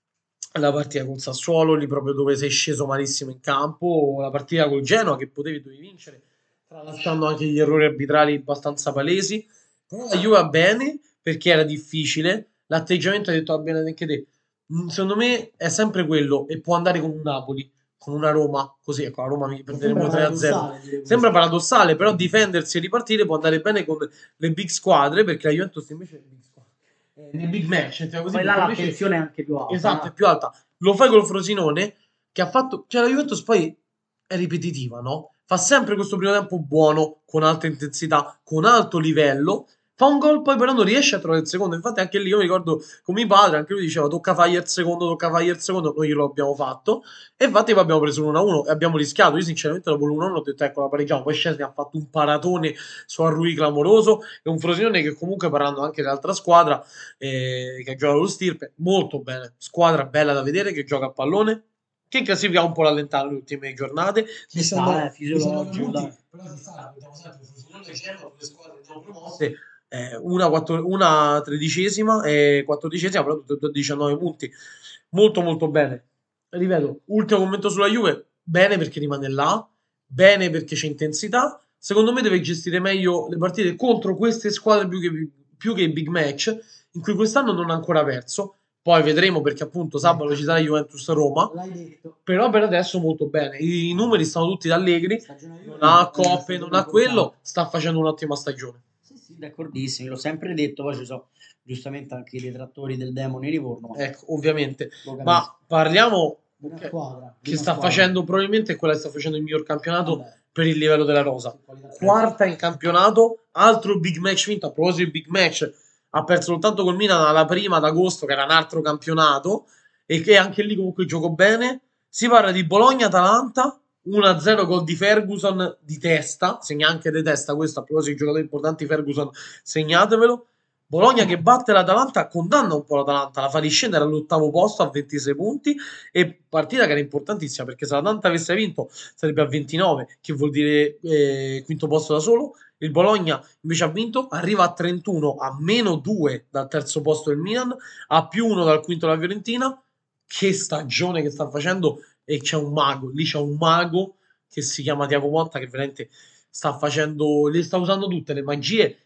la partita col Sassuolo, lì proprio dove sei sceso malissimo in campo, la partita col Genoa che potevi dovevi vincere, tralasciando anche gli errori arbitrali abbastanza palesi, però la Juve va bene perché era difficile, l'atteggiamento hai detto va bene anche te. Mm, secondo me è sempre quello e può andare con un Napoli, con una Roma, così ecco, la Roma mi prenderemo
Sembra
tre a zero.
paradossale dire questo.
Sembra paradossale, però difendersi e ripartire può andare bene con le big squadre, perché la Juventus invece è big squadra. Eh, nei big match, diciamo così,
Poi là
perché invece
l'attenzione è anche più alta.
esatto, è
no?
più alta. Lo fai col Frosinone che ha fatto, cioè la Juventus poi è ripetitiva, no? Fa sempre questo primo tempo buono, con alta intensità, con alto livello. Fa un gol, poi però non riesce a trovare il secondo. Infatti, anche lì io mi ricordo con mio padre, anche lui diceva: tocca fargli il secondo, tocca fargli il secondo. Noi glielo abbiamo fatto. E infatti, poi abbiamo preso l'uno a uno e abbiamo rischiato. Io, sinceramente, dopo l'uno a uno ho detto: ecco, la pareggiamo. Poi Scesni ha fatto un paratone su Arrui clamoroso. E un Frosinone che, comunque, parlando anche dell'altra squadra, eh, che gioca lo Stirpe, molto bene. Squadra bella da vedere, che gioca a pallone. Che in classifica ha un po' rallentato le ultime giornate.
Ci sta, eh, fisiologico,
diciannove
dai.
punti, però si sa, vediamo sempre Frosinone e Genoa, due squadre non promosse, eh, una, quattro, una tredicesima e quattordicesima, però tutte e due diciannove punti. Molto molto bene. Ripeto, ultimo commento sulla Juve, bene perché rimane là, bene perché c'è intensità. Secondo me deve gestire meglio le partite contro queste squadre più che, più che i big match, in cui quest'anno non ha ancora perso. Poi vedremo perché appunto sabato ci sarà Juventus-Roma.
L'hai detto.
Però per adesso molto bene. I numeri stanno tutti da Allegri,
Stagione
non
Juve,
ha
una
coppe,
stagione
non ha quello,
importante.
sta facendo un'ottima stagione.
Sì, sì, d'accordissimo, l'ho sempre detto, poi ci sono giustamente anche i detrattori del Demone di Livorno, ma
Ecco, ovviamente.
lo capisco.
Ma parliamo
Una
ok,
squadra,
che
una
sta
squadra.
facendo probabilmente quella che sta facendo il miglior campionato
Vabbè.
per il livello della rosa.
Su qualità
Quarta in campionato, altro big match vinto. A proposito di big match, ha perso soltanto col Milan alla prima d'agosto, che era un altro campionato, e che anche lì comunque giocò bene. Si parla di Bologna-Atalanta, uno a zero gol di Ferguson di testa, segna anche di testa questo, a proposito di giocatori importanti Ferguson, segnatevelo. Bologna che batte l'Atalanta, condanna un po' l'Atalanta, la fa riscendere all'ottavo posto a ventisei punti, e partita che era importantissima perché se l'Atalanta avesse vinto sarebbe a ventinove, che vuol dire eh, quinto posto da solo. Il Bologna invece ha vinto, arriva a trentuno, a meno due dal terzo posto del Milan, a più uno dal quinto della Fiorentina. Che stagione che sta facendo, e c'è un mago, lì c'è un mago che si chiama Thiago Motta che veramente sta facendo, le sta usando tutte le magie,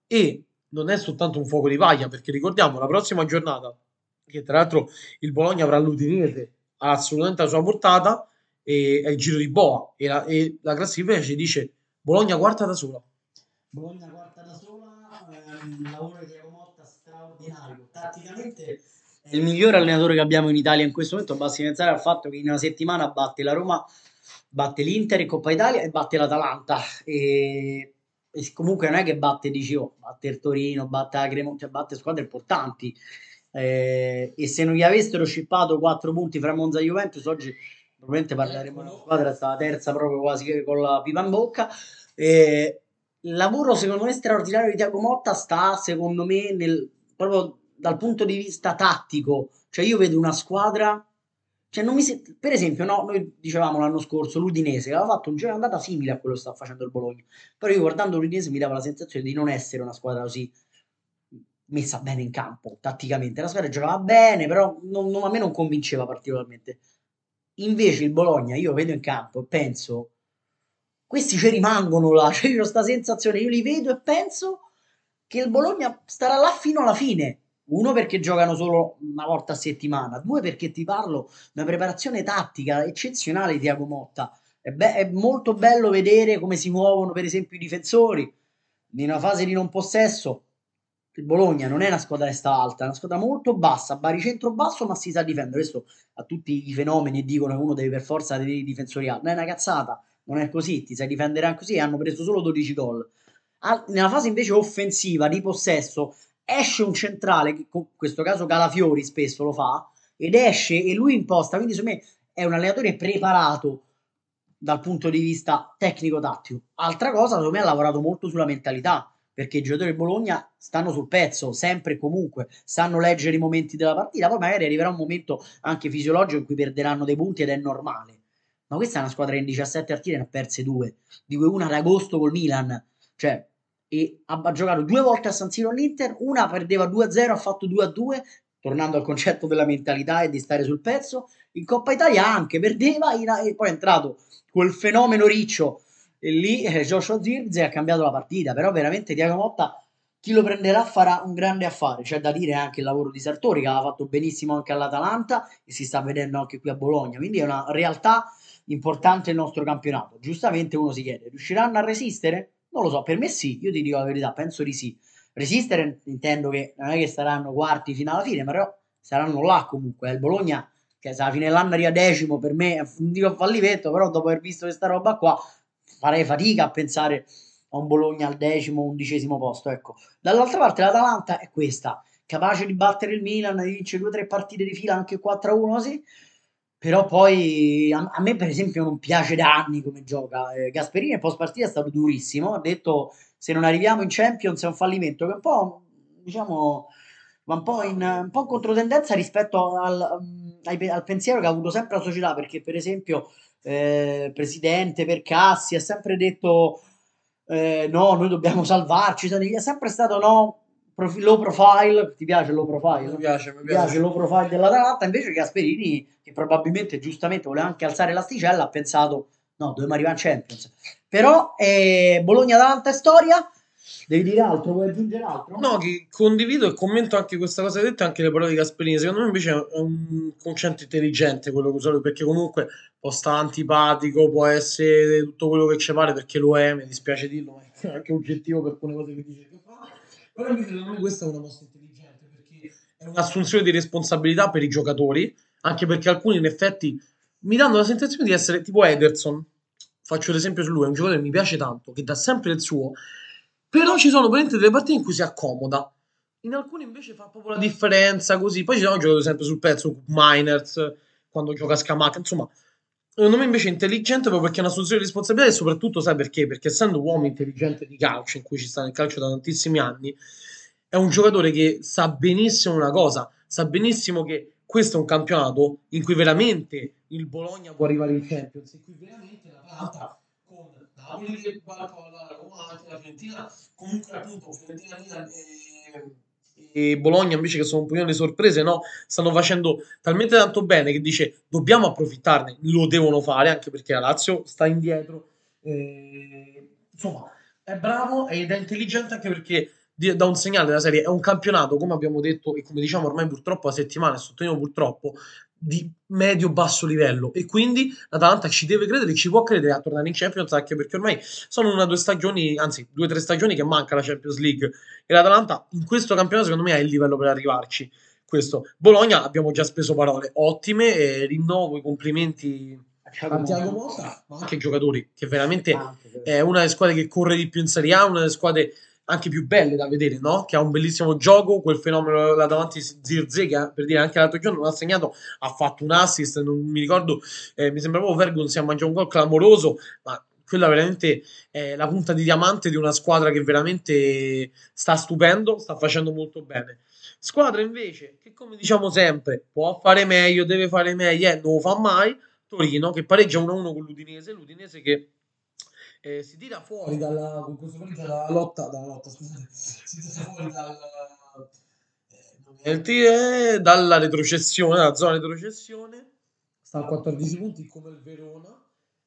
e non è soltanto un fuoco di paglia, perché ricordiamo la prossima giornata, che tra l'altro il Bologna avrà l'Udinese assolutamente alla sua portata, e è il giro di boa, e la, e la classifica ci dice Bologna quarta da sola.
Bologna quarta da sola, ehm, il lavoro di Thiago Motta straordinario, tatticamente è il miglior allenatore che abbiamo in Italia in questo momento, basti pensare al fatto che in una settimana batte la Roma, batte l'Inter in Coppa Italia e batte l'Atalanta, e, e comunque non è che batte, dici, oh, batte il Torino, batte la Cremonese, cioè batte squadre importanti, eh, e se non gli avessero scippato quattro punti fra Monza e Juventus oggi probabilmente parleremo di una squadra che stava terza proprio quasi con la pipa in bocca, e il lavoro secondo me straordinario di Thiago Motta sta secondo me nel, proprio dal punto di vista tattico, cioè io vedo una squadra, cioè non mi se- per esempio no, noi dicevamo l'anno scorso l'Udinese che aveva fatto un giro di andata simile a quello che sta facendo il Bologna, però io guardando l'Udinese mi dava la sensazione di non essere una squadra così messa bene in campo tatticamente, la squadra giocava bene però non- non- a me non convinceva particolarmente. Invece il Bologna io lo vedo in campo e penso, questi ci rimangono là, cioè io ho questa sensazione, io li vedo e penso che il Bologna starà là fino alla fine. Uno perché giocano solo una volta a settimana, due perché ti parlo di una preparazione tattica eccezionale di Thiago Motta. È, be- è molto bello vedere come si muovono per esempio i difensori in una fase di non possesso. Il Bologna non è una squadra testa alta, è una squadra molto bassa, baricentro basso, ma si sa difendere. Questo a tutti i fenomeni e dicono che uno deve per forza avere i difensori alti. Non è una cazzata, non è così, ti sai difendere anche così e hanno preso solo dodici gol. Al- nella fase invece offensiva di possesso esce un centrale, che in questo caso Calafiori spesso lo fa, ed esce e lui imposta, quindi secondo me è un allenatore preparato dal punto di vista tecnico-tattico. Altra cosa, secondo me ha lavorato molto sulla mentalità, perché i giocatori di Bologna stanno sul pezzo, sempre e comunque, sanno leggere i momenti della partita, poi magari arriverà un momento anche fisiologico in cui perderanno dei punti ed è normale. Ma questa è una squadra che in diciassette partite ne ha perse due, di cui una ad agosto col Milan, cioè e ha, ha giocato due volte a San Siro all'Inter, una perdeva due a zero, ha fatto due a due, tornando al concetto della mentalità e di stare sul pezzo. In Coppa Italia anche perdeva in, e poi è entrato quel fenomeno riccio e lì eh, Joshua Zirze ha cambiato la partita, però veramente Thiago Motta chi lo prenderà farà un grande affare. C'è da dire anche il lavoro di Sartori che aveva fatto benissimo anche all'Atalanta e si sta vedendo anche qui a Bologna, quindi è una realtà importante il nostro campionato. Giustamente uno si chiede, riusciranno a resistere? Non lo so, per me sì, io ti dico la verità, penso di sì. Resistere intendo che non è che saranno quarti fino alla fine, però saranno là comunque. Il Bologna, che se alla fine dell'anno arriva decimo, per me è un dico fallimento, però dopo aver visto questa roba qua farei fatica a pensare a un Bologna al decimo, undicesimo posto. Ecco. Dall'altra parte l'Atalanta è questa, capace di battere il Milan, di vincere due o tre partite di fila, anche quattro a uno, sì. Però poi a, a me per esempio non piace da anni come gioca. Eh, Gasperini post partita è stato durissimo, ha detto se non arriviamo in Champions è un fallimento, che è un po', diciamo, va un po' in, un po' in controtendenza rispetto al, um, ai- al pensiero che ha avuto sempre la società, perché per esempio eh, presidente Percassi ha sempre detto eh, no, noi dobbiamo salvarci, è sempre stato no, profi- low profile, ti piace il low profile?
Mi piace, mi
Mi piace
piace.
il low profile dell'Atalanta, invece Gasperini, che probabilmente giustamente voleva anche alzare l'asticella, ha pensato no, dobbiamo arrivare in Champions. Però eh, Bologna-Atalanta è storia, devi dire altro, vuoi aggiungere altro?
No, che condivido e commento anche questa cosa detta, anche le parole di Gasperini. Secondo me invece è un concetto intelligente quello che usa lui, perché comunque può stare antipatico, può essere tutto quello che ci pare, perché lo è, mi dispiace dirlo, ma è anche oggettivo per alcune cose che dice che fa. Però invece secondo me questa è una mossa intelligente, perché è un'assunzione di responsabilità per i giocatori, anche perché alcuni in effetti mi danno la sensazione di essere tipo Ederson. Faccio l'esempio su lui, è un giocatore che mi piace tanto, che dà sempre il suo, però ci sono veramente delle partite in cui si accomoda. In alcune invece fa proprio la differenza così. Poi ci sono giocatori sempre sul pezzo, Miners, quando gioca a Scamacca, insomma. Secondo me invece è intelligente proprio perché è una soluzione di responsabilità e soprattutto sai perché? Perché essendo un uomo intelligente di calcio, in cui ci sta nel calcio da tantissimi anni, è un giocatore che sa benissimo una cosa, sa benissimo che questo è un campionato in cui veramente il Bologna può arrivare in Champions, in cui veramente l'Atalanta con Napoli che va a come anche la Fiorentina, comunque appunto Fiorentina Milan e e Bologna invece che sono un pochino le sorprese, no? Stanno facendo talmente tanto bene che dice dobbiamo approfittarne, lo devono fare anche perché la Lazio sta indietro. Eh, insomma, è bravo ed è intelligente anche perché di- dà un segnale della serie. È un campionato, come abbiamo detto e come diciamo ormai purtroppo a settimane, sottolineo purtroppo, di medio-basso livello e quindi l'Atalanta ci deve credere, ci può credere a tornare in Champions anche perché ormai sono una o due stagioni, anzi due o tre stagioni che manca la Champions League e l'Atalanta in questo campionato secondo me ha il livello per arrivarci. Questo. Bologna abbiamo già speso parole ottime e rinnovo i complimenti a Thiago Motta, ma anche ai giocatori, che veramente è una delle squadre che corre di più in Serie A, una delle squadre anche più belle da vedere, no? Che ha un bellissimo gioco, quel fenomeno là davanti Zirze che per dire anche l'altro giorno non ha segnato, ha fatto un assist, non mi ricordo, eh, mi sembra proprio Ferguson si è mangiato un gol clamoroso, ma quella veramente è la punta di diamante di una squadra che veramente sta stupendo, sta facendo molto bene. Squadra invece che, come diciamo sempre, può fare meglio, deve fare meglio e non lo fa mai. Torino che pareggia uno a uno con l'Udinese, l'Udinese che eh, si tira fuori dalla, con questo pareggio dalla lotta, dalla lotta, scusate, si tira fuori dal, eh, dalla retrocessione, dalla zona retrocessione, sta a quattordici punti come il Verona.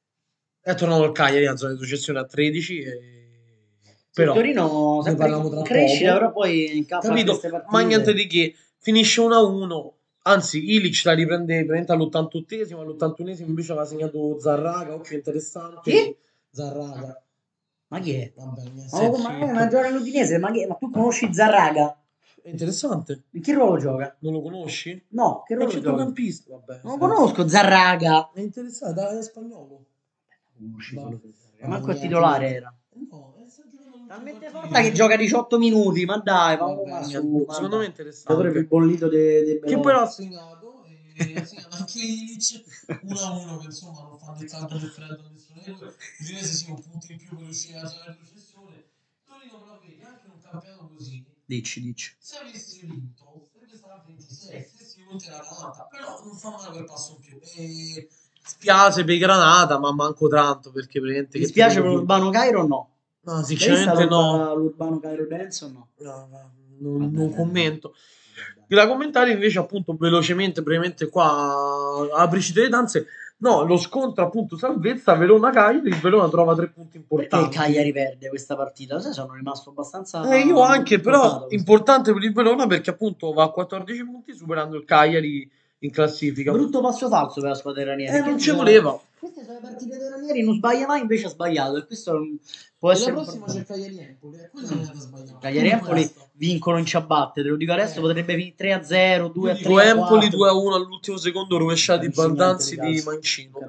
È tornato il Cagliari in zona di retrocessione a tredici. E... Però
il Torino
ne
sempre
parliamo tra
in crescita,
poco.
però poi incappa a
Capito?
queste partite.
Ma niente di che, finisce uno a uno. Anzi, Ilic la riprende veramente all'ottantottesimo, all'ottantunesimo invece aveva segnato Zarraga, occhio interessante.
Chi?
Zarraga.
Ma chi è?
Vabbè, mi
Ma,
sento
ma,
zitto.
ma gioca all'Udinese, ma, che- ma tu conosci Zarraga?
È interessante.
In che ruolo gioca?
Non lo conosci?
No, che
È
ruolo gioca?
centrocampista, vabbè.
Non lo conosco, Zarraga.
È interessante, dai, è spagnolo.
Conosci
Va-
solo
va-
Manco è
va-
titolare era.
No, è sta giocando molto
Talmente
partite.
forte che gioca diciotto minuti, ma dai, ma,
Vabbè,
ma
niente.
su, ma
Secondo
dai.
me è interessante.
Giocatore più bollito de, de
Che però ha segnato e ha segnato anche Ilic uno a uno che insomma non fa né caldo né freddo a nessuno dei due. L'Udinese sì, un punto in più per uscire dalla zona di retrocessione. Torino però vedi anche in un campionato così,
Dici, dici.
se avessi vinto sarebbe stata ventisei, stessi punti l'Atalanta, però non fa male quel passo in più e spiace per i Granata, ma manco tanto perché praticamente
Ti
che
spiace
te
per
devo dire?
l'Urbano Cairo o no?
No,
L'hai vista
sinceramente no.
l'Urba- l'Urbano Cairo Dance o no?
No, no, non,
Vabbè,
non
dai,
commento.
vabbè.
Da commentare invece appunto velocemente, brevemente qua aprici delle danze. No, lo scontro appunto salvezza Verona-Cagliari, il Verona trova tre punti
Perché il
importanti.
Cagliari perde questa partita? Lo sai, sono rimasto abbastanza
Eh, io anche, però
scontato.
importante per il Verona perché appunto va a quattordici punti superando il Cagliari in classifica.
Brutto passo falso per la squadra dei Ranieri.
Eh, non
Queste
ci
sono-
voleva.
Queste sono le partite dei Ranieri, non sbaglia mai, invece ha sbagliato. E questo è un- può essere un problema.
Cagliari-Empoli, e quello non è da sbagliare.
Cagliari e Empoli vincono in ciabatte, te lo dico adesso,
Eh.
potrebbe vincere tre a zero, due a tre.
Due Empoli due a uno all'ultimo secondo, rovesciati i baldanzi di Mancino.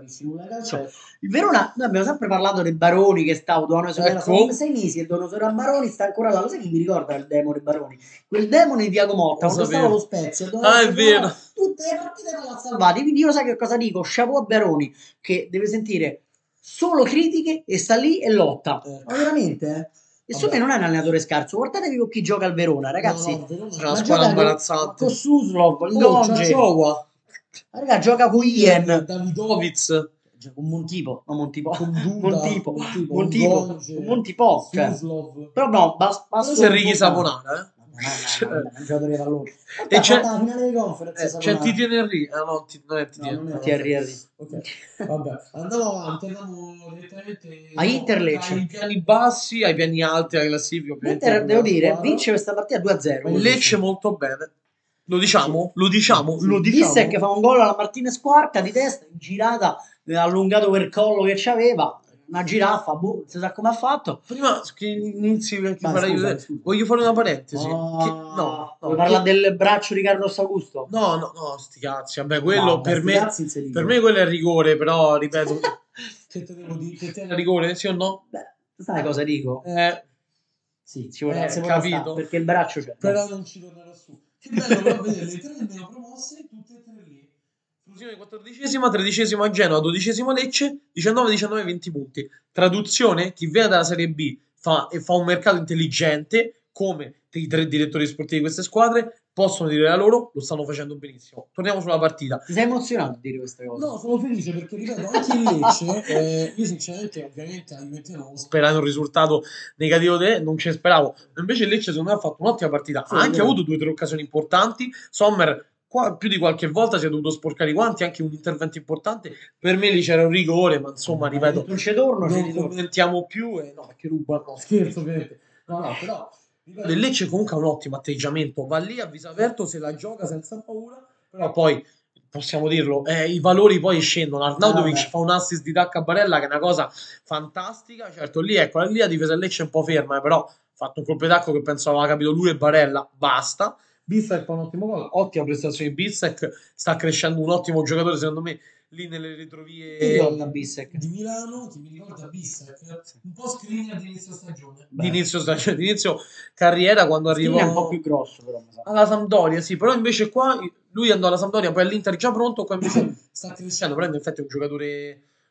Il Verona, noi abbiamo sempre parlato dei Baroni che sta dovevano esonerare,
Ecco.
sono come sei mesi e dovevano esonerare Baroni, sta ancora là. Lo sai chi mi ricorda il demone Baroni? Quel demone di Diago Motta,
Lo
quando
sapevo.
stava allo Spezia, doveva
Ah, è
esonerare
vero.
tutte le partite non l'ha salvati. Quindi io sai che cosa dico? Chapeau a Baroni, che deve sentire solo critiche e sta lì e lotta.
Eh.
Ma veramente, eh? E su
Vabbè.
me non è un allenatore scarso, guardatevi con chi gioca al Verona, ragazzi.
No, no, Verona c'è
Ma
una
gioca
squadra
con-
imbarazzante.
Con Suslov, il
Oh, c'è
Donge.
Ciowa.
Raga, gioca con Ien.
Davidovic.
Un Montipo, no Montipo.
Con Duda,
Montipo,
Montipo,
Montipo,
Gonge,
un Montipo. Cioè.
Suslov.
Però no, bas-
Questo
basso
è Ricky Saponara, eh?
No, no, no, no, un giocatore di pallone.
E
E
c'è-
c'è la finale di conference.
Eh, c'è Titi Henry. Ah, no, T- non è Titi
No, non è
Henry.
Thierry Henry.
Ok, vabbè. Andiamo avanti, andiamo direttamente
A Inter Lecce.
ai piani bassi, ai piani alti, alla classifica. ovviamente,
Inter, devo
la
dire,
squadra.
vince questa partita due a zero.
Il Lecce molto bene. Lo diciamo? Lo diciamo? Lo diciamo?
Bissek fa un gol alla Martinez quarta di testa, girata, eh, allungato per collo che c'aveva. Una giraffa, boh, non si sa come ha fatto.
Prima che inizi perché
Vai,
farai
scusa,
vedere,
scusa.
voglio fare una parentesi.
Oh,
Che- no, no,
vuoi parlare
che-
del braccio di Carlos Augusto?
no, no, no, sti cazzi. Vabbè, quello
No,
per
sti
me,
cazzi in serio.
per me quello è rigore, però ripeto, che te devo dire? Che te è rigore, sì o no?
Beh, sai cosa dico?
Eh,
Sì, ci vorrà,
Eh,
si vorrà
capito.
stare, perché il braccio c'è.
però non ci tornerò su. Che bello però vedere le tre meno promosse, tutte e tre lì. Fusione quattordicesima, tredicesima a Genova, dodicesima Lecce, diciannove, diciannove, venti punti. Traduzione, chi viene dalla Serie B fa, e fa un mercato intelligente, come i tre direttori sportivi di queste squadre, possono dire la loro, lo stanno facendo benissimo. Torniamo sulla partita.
Ti sei emozionato a dire queste cose?
No, sono felice perché ripeto, anche il Lecce, eh, io sinceramente ovviamente a Juventino non speravo un risultato negativo de, non ci speravo, invece il Lecce secondo me ha fatto un'ottima partita,
Sì,
ha anche
vero.
avuto due o tre occasioni importanti. Sommer qua, più di qualche volta si è dovuto sporcare i guanti, anche un intervento importante, per me lì c'era un rigore, ma insomma ripeto,
non c'è torno, ci
non
ritorno.
commentiamo più e no, perché ruba, no, scherzo ovviamente. No, no, però ripeto, il Lecce comunque ha un ottimo atteggiamento, va lì a viso aperto, se la gioca senza paura, però poi possiamo dirlo, eh, i valori poi scendono. Arnautovic
Ah, vabbè.
fa un assist di tacca a Barella che è una cosa fantastica, certo lì ecco, lì la difesa del Lecce è un po' ferma, eh, però ha fatto un colpo di tacco che penso aveva capito lui e Barella, basta. Bissek fa un ottimo gol, ottima prestazione di Bissek, sta crescendo un ottimo giocatore secondo me lì nelle retrovie
Chi gioca Bissek?
di Milano, che mi ricorda Bissek, un po' Skriniar di inizio stagione,
Beh.
di inizio stagione, di inizio carriera quando
Skriniar
arrivò
è un po' più grosso, però. mi sa.
alla Sampdoria, sì, però invece qua lui andò alla Sampdoria, poi all'Inter già pronto, qua invece sta crescendo, però in effetti è un giocatore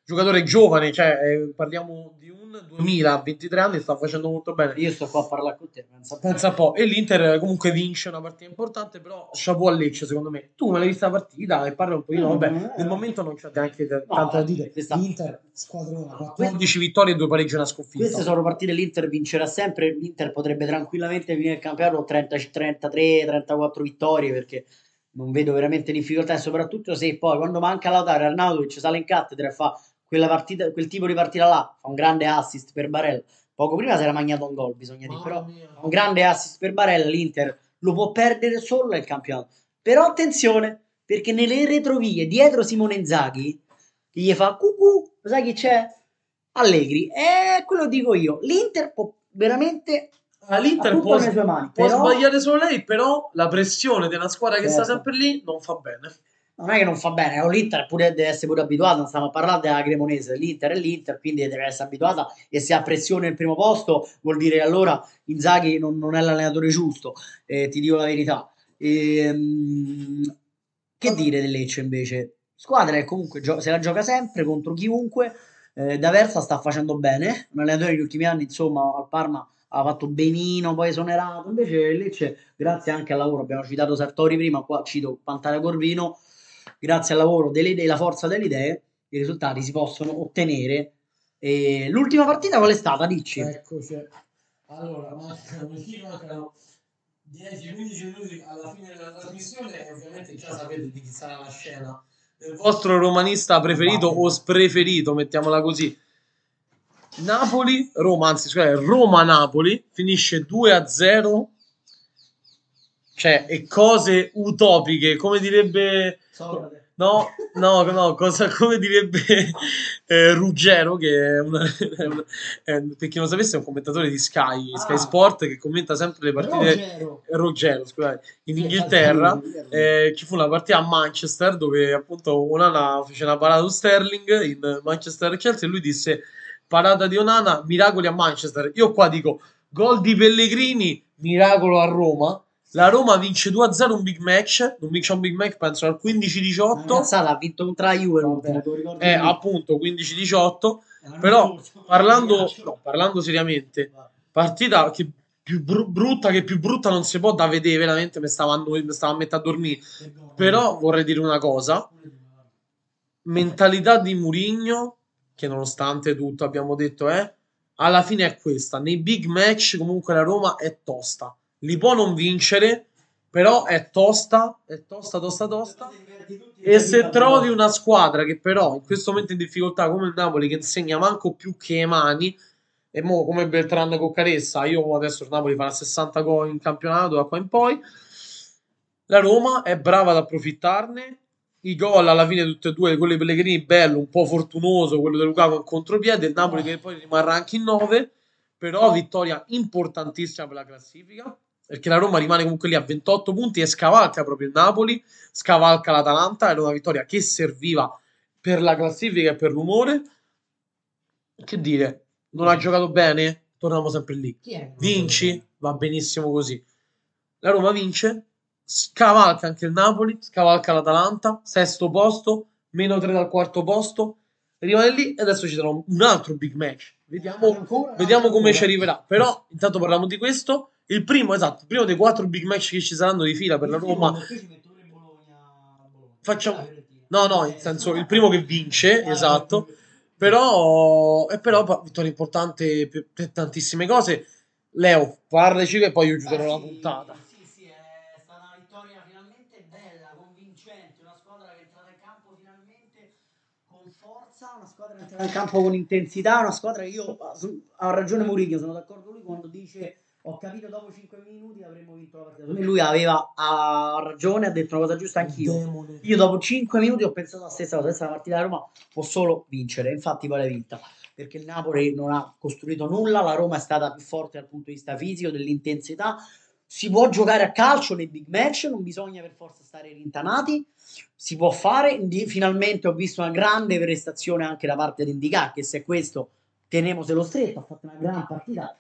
giocatore giovane, cioè eh, parliamo di un duemila, ventitré anni, sta facendo molto bene.
Io sto qua a parlare con te, pensa a te.
Pensa un po', e l'Inter comunque vince una partita importante, però chapeau a Lecce secondo me. Tu me l'hai vista la partita e parla un pochino,
Mm,
vabbè,
eh.
nel momento non c'è neanche t-
No,
tanto da dire.
questa-
L'Inter, squadrona, quattordici vittorie e due pareggi e una sconfitta.
Queste sono partite, l'Inter vincerà sempre, l'Inter potrebbe tranquillamente finire il campionato con trenta, trentatré, trentaquattro vittorie, perché non vedo veramente difficoltà, e soprattutto se poi quando manca Lautaro, Arnautovic sale in cattedra e fa quella partita, quel tipo di partita là, fa un grande assist per Barella. Poco prima si era magnato un gol, bisogna dire, però fa un grande assist per Barella, l'Inter lo può perdere solo nel campionato. Però attenzione, perché nelle retrovie, dietro Simone Inzaghi, che gli fa cucù, lo sai chi c'è? Allegri, e quello dico io, l'Inter può veramente
Ah, l'Inter
ha tutto
può,
nelle sue mani,
può
però
sbagliare solo lei, però la pressione della squadra che sta
Certo.
sempre lì non fa bene.
non è che non fa bene, o l'Inter pure deve essere pure abituato, non stiamo a parlare della Cremonese, l'Inter è l'Inter, quindi deve essere abituata, e se ha pressione al primo posto vuol dire che allora Inzaghi non, non è l'allenatore giusto, eh, ti dico la verità. Ehm, che dire del Lecce invece? Squadra che comunque gio- se la gioca sempre contro chiunque, eh, D'Aversa sta facendo bene, un allenatore negli ultimi anni insomma al Parma ha fatto benino, poi esonerato, invece il Lecce grazie anche al lavoro, abbiamo citato Sartori prima, qua cito Pantare Corvino, grazie al lavoro delle idee, la forza delle idee, i risultati si possono ottenere. E l'ultima partita qual è stata? Dici?
Eccoci. Allora, mancano, mancano dieci quindici minuti alla fine della trasmissione e ovviamente già sapete di chi sarà la scena del vostro romanista preferito o spreferito, mettiamola così. Napoli, Roma, anzi, scusate, Roma-Napoli finisce due a zero. Cioè, e cose utopiche, come direbbe
Socrate.
no, no, no, cosa, come direbbe eh, Ruggero, che è, una, è una- è- per chi non sapesse è un commentatore di Sky, Sky
Ah.
Sport, che commenta sempre le partite.
Ruggero.
Ruggero, scusate, in
Sì,
Inghilterra.
infatti,
Eh, ci fu una partita a Manchester dove appunto Onana fece una parata su Sterling in Manchester Chelsea e lui disse parata di Onana, miracoli a Manchester. Io qua dico gol di Pellegrini, miracolo a Roma. La Roma vince due a zero un big match, non vince un big match penso al quindici diciotto.
Una cazzata, ha vinto contro la Juve l'ultimo, te lo ricordi?
Eh,
tu?
appunto quindici diciotto.
Eh, l'anno
Però
scorso.
parlando, no, parlando seriamente, partita che più bru- brutta che più brutta non si può da vedere, veramente mi stava a, noi- mi stava a mettere a dormire. Però vorrei dire una cosa, mentalità di Mourinho, che nonostante tutto abbiamo detto è, alla fine è questa, nei big match comunque la Roma è tosta, li può non vincere, però è tosta, è tosta, tosta, tosta, e se trovi una squadra che però in questo momento è in difficoltà come il Napoli, che insegna manco più che le mani, e mo come Beltran con Caressa, io adesso il Napoli farà sessanta gol in campionato da qua in poi, la Roma è brava ad approfittarne. I gol alla fine tutti e due, quello di Pellegrini bello, un po' fortunoso, quello di Lukaku in contropiede, il Napoli che poi rimarrà anche in nove, però vittoria importantissima per la classifica, perché la Roma rimane comunque lì a ventotto punti e scavalca proprio il Napoli, scavalca l'Atalanta, era una vittoria che serviva per la classifica e per l'umore. Che dire, non ha giocato bene? Torniamo sempre lì.
Chi è?
Vinci? Va benissimo così. La Roma vince, scavalca anche il Napoli, scavalca l'Atalanta, sesto posto, meno tre dal quarto posto, rimane lì e adesso ci sarà un altro big match. Vediamo,
Ancora?
vediamo come
Ancora?
ci arriverà. Però intanto parliamo di questo. Il primo, esatto, il primo dei quattro big match che ci saranno di fila per la Roma. Facciamo... No, no, nel senso il primo che vince, esatto. Però, e però pa- vittoria importante per, per tantissime cose. Leo, parlaci e poi io chiuderò la puntata.
Sì, sì, è stata una vittoria finalmente bella, convincente, una squadra che è entrata in campo finalmente con forza, una squadra che è entrata in campo con intensità, una squadra che io, ha ragione Mourinho, sono d'accordo con lui quando dice ho capito dopo cinque minuti avremmo vinto la partita. Secondo me lui aveva ha ragione, ha detto una cosa giusta anch'io. Io dopo cinque minuti ho pensato la stessa cosa, questa partita da Roma può solo vincere, infatti poi l'ha vinta, perché il Napoli non ha costruito nulla, la Roma è stata più forte dal punto di vista fisico, dell'intensità, si può giocare a calcio nei big match, non bisogna per forza stare rintanati, si può fare, finalmente ho visto una grande prestazione anche da parte di Indica, che se questo tenemoselo stretto, ha fatto una gran partita,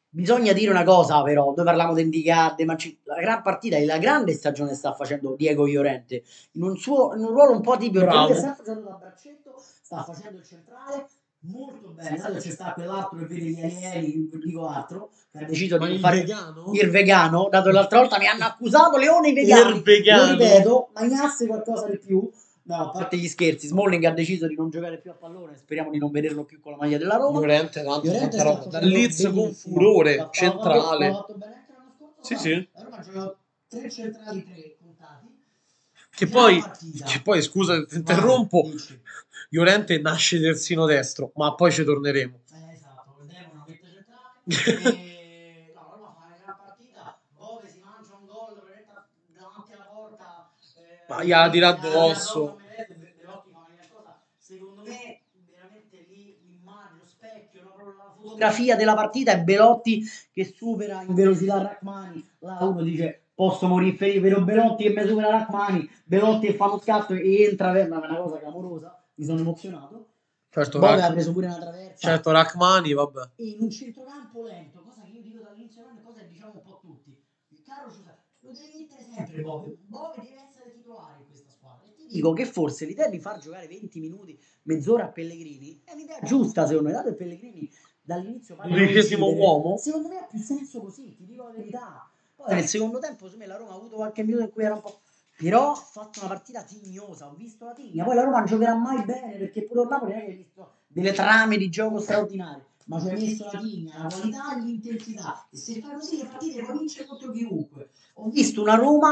Bisogna dire una cosa, però, noi parliamo di Indicarde, ma ci- la gran partita e la grande stagione sta facendo Diego Llorente in un, suo, in un ruolo un po' tipico, perché lui
Bravo.
è sempre giocato da braccetto, sta facendo il centrale molto bene. Adesso c'è sta quell'altro che vede gli alieni, non dico altro, che ha deciso
Ma
di
il
fare
vegano?
il vegano, dato che l'altra volta mi hanno accusato Leone i vegani.
Il vegano.
Lo ripeto, magnasse qualcosa di più. No, a parte gli scherzi, Smalling ha deciso di non giocare più a pallone, speriamo di non vederlo più con la maglia della Roma.
Llorente, tanto
Llorente
tanta
sta
roba.
facendo
Dal Leeds con
benissimo.
furore,
L'ha- l'ha
centrale.
fatto- l'ha fatto bene anche l'anno scorso.
Sì,
ma
sì.
La Roma ha giocato tre centrali, tre puntati.
Che
Gran
poi,
partita.
che poi, scusa, ti interrompo.
Dici.
Llorente nasce terzino destro, ma poi ci torneremo.
Eh, esatto, vedremo una meta centrale. E no, la Roma fa una gran partita. Bove si mangia un gol veramente davanti alla porta. eh,
Ma gliela tira
gliela tira
addosso.
a Meret, Ve- Velotti fa una gran cosa. Secondo me, veramente lì l'immagine, lo specchio, no? Proprio la fotografia della partita è Belotti che supera in velocità Rachmani. Là uno dice posso morire ferito, vedo Belotti che mi supera Rachmani, Belotti che fa uno scatto e entra per ma è una cosa clamorosa. Mi sono emozionato.
Certo,
Bove
Rach-
ha preso pure una traversa.
certo, Rachmani, vabbè.
E in un centrocampo lento, cosa che io dico dall'inizio dell'anno, cosa che diciamo un po' tutti. Il caro Giuseppe, lo devi mettere sempre Bove. Bove deve essere titolare in questa squadra. E ti dico che forse l'idea di far giocare venti minuti, mezz'ora a Pellegrini è un'idea giusta, secondo me. Dato che Pellegrini dall'inizio fa
Dodicesimo
coincidere,
uomo?
secondo me ha più senso così, ti dico la verità. Poi nel secondo tempo, secondo me la Roma ha avuto qualche minuto in cui era un po'. Però ha fatto una partita tignosa, ho visto la tigna. Poi la Roma non giocherà mai bene perché pure il Napoli non è che hai visto delle trame di gioco straordinarie, ma ci hai messo la tigna, la qualità e l'intensità. E se fai così le partite puoi vincere contro chiunque. Ho visto una Roma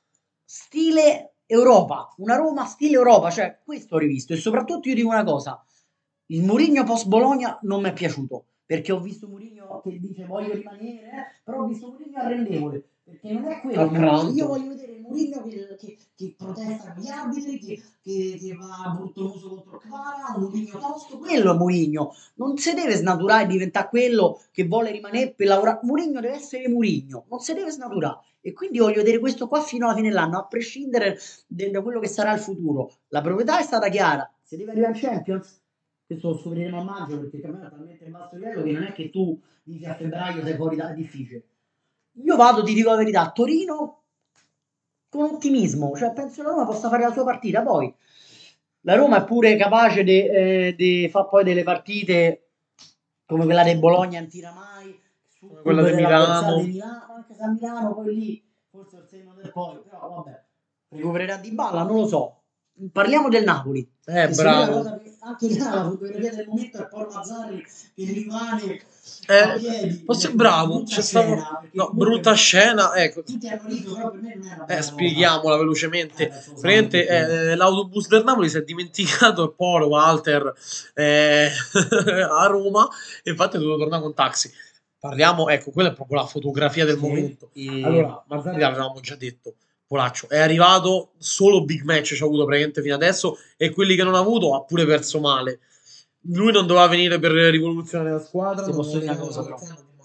stile Europa, una Roma stile Europa, cioè questo ho rivisto. E soprattutto io dico una cosa, il Mourinho post Bologna non mi è piaciuto, perché ho visto Mourinho che dice voglio rimanere, eh, però ho visto Mourinho arrendevole, perché non è quello.
Affranto.
Io voglio vedere il Mourinho che, che, che protesta con gli arbitri, che, che, che va a brutto muso contro Kvara, un Mourinho tosto, quello è Mourinho. Non si deve snaturare e diventare quello che vuole rimanere per lavorare. Mourinho deve essere Mourinho, non si deve snaturare. E quindi voglio vedere questo qua fino alla fine dell'anno, a prescindere de- da quello che sarà il futuro. La proprietà è stata chiara, se deve arrivare in Champions, questo lo scopriremo a maggio perché il campionato è talmente in basso livello che non è che tu dici a febbraio sei fuori da è difficile. Io vado, ti dico la verità, a Torino con ottimismo, cioè penso che la Roma possa fare la sua partita. Poi la Roma è pure capace di eh, fare poi delle partite come quella del Bologna non tira mai, su
Quella di Milano.
di Milano, anche se a Milano poi lì forse il segno del poi, però vabbè, recupererà Di Balla, non lo so. Parliamo del Napoli.
Eh,
Che secondo me la
bravo.
cosa che anche là la fotografia del momento è Paolo Mazzarri che rimane
Eh,
a piedi.
posso-
Ed è
bravo,
brutta
c'è stato-
scena, perché
no,
comunque
brutta scena, ecco.
tutti hanno riso, però per me non era una bella
Eh,
cosa.
spieghiamola velocemente.
Eh, adesso lo
Praticamente,
sanno tutti.
eh, l'autobus del Napoli si è dimenticato il povero Walter eh, a Roma e infatti è dovuto tornare con taxi. Parliamo, ecco, quella è proprio la fotografia del
Sì,
momento.
e-
Allora, Mazzarri l'avevamo già detto, Polaccio è arrivato, solo big match ci ha avuto praticamente fino adesso e quelli che non ha avuto ha pure perso male. Lui non doveva venire per rivoluzionare la squadra.
Ti
non
posso dire una
voleva-
cosa, però.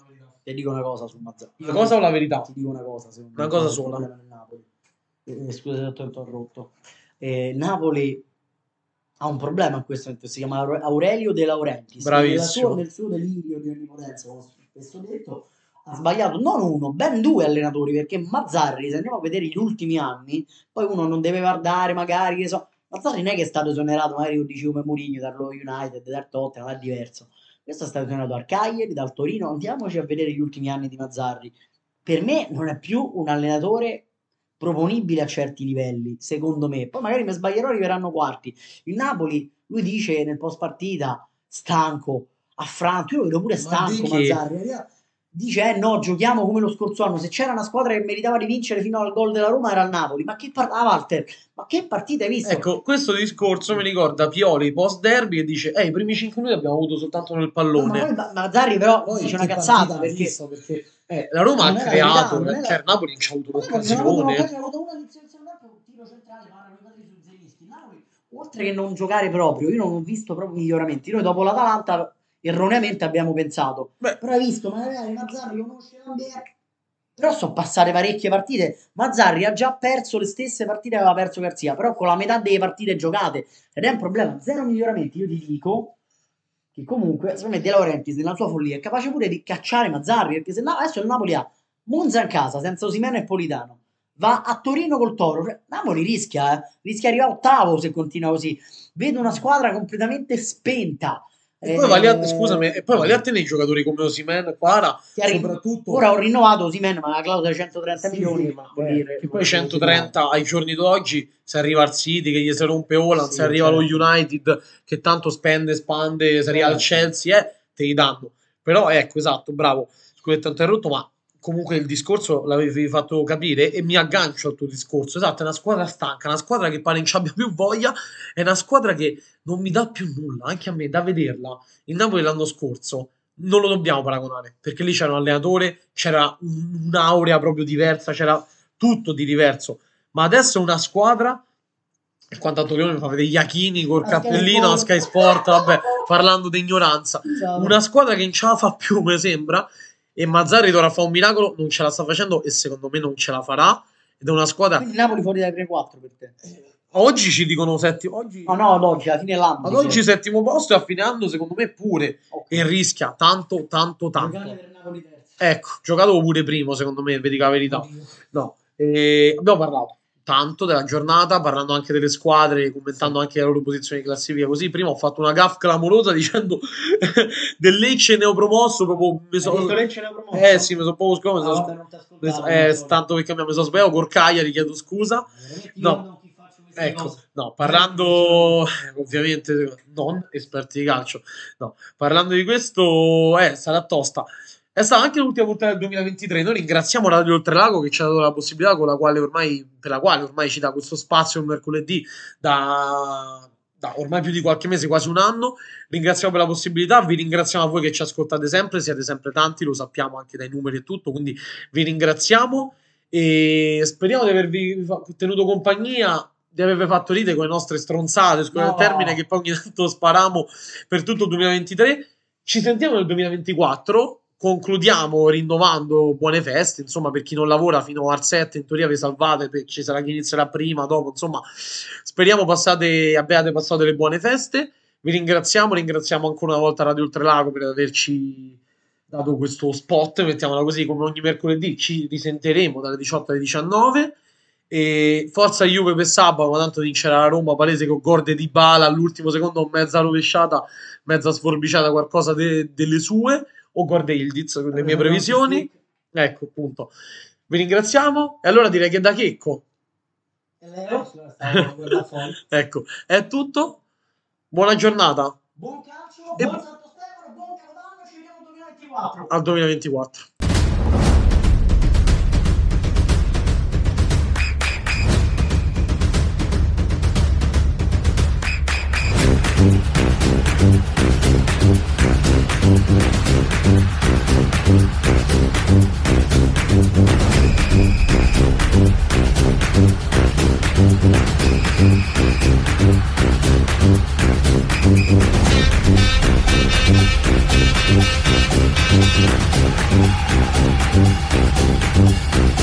Ti dico una cosa su Mazzarri.
Una cosa o la verità?
Ti dico una cosa, secondo
Una
me,
cosa
il
sola.
problema del Napoli. Eh, eh, scusa se ti ho interrotto. Eh, Napoli ha un problema in questo momento, si chiama Aure- Aurelio De Laurentiis.
Bravissimo.
Nel suo, nel suo delirio di onnipotenza, come ho spesso detto, ha sbagliato non uno, ben due allenatori, perché Mazzarri, se andiamo a vedere gli ultimi anni, poi uno non deve guardare magari, che so, Mazzarri non è che è stato esonerato, magari io dicevo come Mourinho, dallo United, dal Tottenham, è diverso. Questo è stato esonerato dal Cagliari, dal Torino, andiamoci a vedere gli ultimi anni di Mazzarri. Per me non è più un allenatore proponibile a certi livelli, secondo me. Poi magari mi sbaglierò, arriveranno quarti. Il Napoli, lui dice nel post partita, stanco, affranto, io lo vedo pure
Ma
stanco
di che?
Mazzarri. Dice, eh no, giochiamo come lo scorso anno. Se c'era una squadra che meritava di vincere fino al gol della Roma era il Napoli. Ma che partita, ah, Walter, ma che partita hai visto?
Ecco, questo discorso mi ricorda Pioli post derby che dice: Eh, i primi cinque minuti abbiamo avuto soltanto nel
No, ma
pallone.
poi Ma- Mazzarri però
Poi
dice
che
una cazzata
partita
perché
fissa, perché eh, la Roma
non
ha
è la
creato,
verità, non è la-
cioè il Napoli non c'ha avuto
Ma poi non ha avuto
l'occasione.
un'occasione, ha avuto una lezione del tempo, un tiro centrale, parlano i padri su Zelinski. Napoli, oltre che non giocare proprio, io non ho visto proprio miglioramenti. Noi dopo l'Atalanta erroneamente abbiamo pensato,
Beh,
però hai visto, magari Mazzarri conosce l'ambiente. Però sono passate parecchie partite. Mazzarri ha già perso le stesse partite che aveva perso Garzia, però con la metà delle partite giocate. Ed è un problema, zero miglioramenti. Io ti dico, che comunque secondo me De Laurentiis nella sua follia è capace pure di cacciare Mazzarri, perché se no adesso il Napoli ha Monza in casa senza Osimhen e Politano, va a Torino col Toro, cioè, Napoli rischia, eh, rischia di arrivare ottavo se continua così. Vedo una squadra completamente spenta.
E poi vali a, scusami, e poi vali a tenere i giocatori come Osimhen, Quara, soprattutto.
Ora ho rinnovato Osimhen, ma la clausola è centotrenta
sì,
milioni, ma vuol dire,
che poi centotrenta ai giorni d'oggi, se arriva al City che gli si rompe Haaland, sì, se arriva certo. Lo United che tanto spende, spande, se arriva al Chelsea, eh, te li danno. Però ecco, esatto, bravo, scusate, ho interrotto, ma comunque il discorso l'avevi fatto capire e mi aggancio al tuo discorso. Esatto, è una squadra stanca, una squadra che pare non ci abbia più voglia, è una squadra che non mi dà più nulla, anche a me, da vederla. Il Napoli l'anno scorso non lo dobbiamo paragonare, perché lì c'era un allenatore, c'era un'aurea proprio diversa, c'era tutto di diverso. Ma adesso è una squadra, e quanto Antonio mi fa vedere Iachini col a cappellino a Sky Sport, vabbè, parlando di ignoranza. Ciao. Una squadra che non ce la fa più, mi sembra, e Mazzarri dovrà fare un miracolo, non ce la sta facendo e secondo me non ce la farà, ed è una squadra.
Quindi Napoli fuori dai primi quattro per te.
Oggi ci dicono settimo, oggi
no no ad oggi alla fine dell'anno
ad oggi settimo posto e a fine anno secondo me pure, okay. E rischia tanto tanto tanto
per
ecco, giocato pure primo secondo me, vedi la verità. No, e abbiamo parlato tanto della giornata, parlando anche delle squadre, commentando anche le loro posizioni di classifica. Così prima ho fatto una gaffe clamorosa dicendo del Lecce neopromosso, proprio mi so...
Lecce neopromosso?
Eh sì, mi sono proprio scusato,
ah,
mi so... eh, tanto perché mi sono sbagliato col Cagliari, chiedo scusa. No, ecco, no, parlando ovviamente non esperti di calcio, no, parlando di questo, eh, sarà tosta. È stata anche l'ultima puntata del duemilaventitré. Noi ringraziamo Radio Oltrelago che ci ha dato la possibilità con la quale ormai, per la quale ormai ci dà questo spazio il mercoledì da, da ormai più di qualche mese, quasi un anno. Ringraziamo per la possibilità, vi ringraziamo a voi che ci ascoltate sempre, siete sempre tanti, lo sappiamo anche dai numeri e tutto, quindi vi ringraziamo e speriamo di avervi tenuto compagnia, di avervi fatto ridere con le nostre stronzate, scusate il termine, che poi ogni tanto spariamo per tutto il duemilaventitré. Ci sentiamo nel duemilaventiquattro. Concludiamo rinnovando buone feste, insomma, per chi non lavora fino al sette in teoria vi salvate, ci sarà chi inizierà prima, dopo, insomma speriamo passate, abbiate passato delle buone feste. Vi ringraziamo, ringraziamo ancora una volta Radio Oltrelago per averci dato questo spot, mettiamola così, come ogni mercoledì ci risentiremo dalle diciotto alle diciannove e forza Juve per sabato, ma tanto vincerà la Roma palese con gol di Dybala all'ultimo secondo, mezza rovesciata, mezza sforbiciata, qualcosa de- delle sue, o guarda Ildiz, le mie previsioni. Ecco, appunto. Vi ringraziamo e allora direi che da Checco ecco, è tutto. Buona giornata.
Buon calcio,
e...
buon Santo Stefano, buon Capodanno, ci vediamo nel duemilaventiquattro.
Al duemilaventiquattro.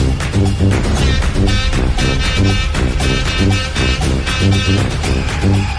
Thank you.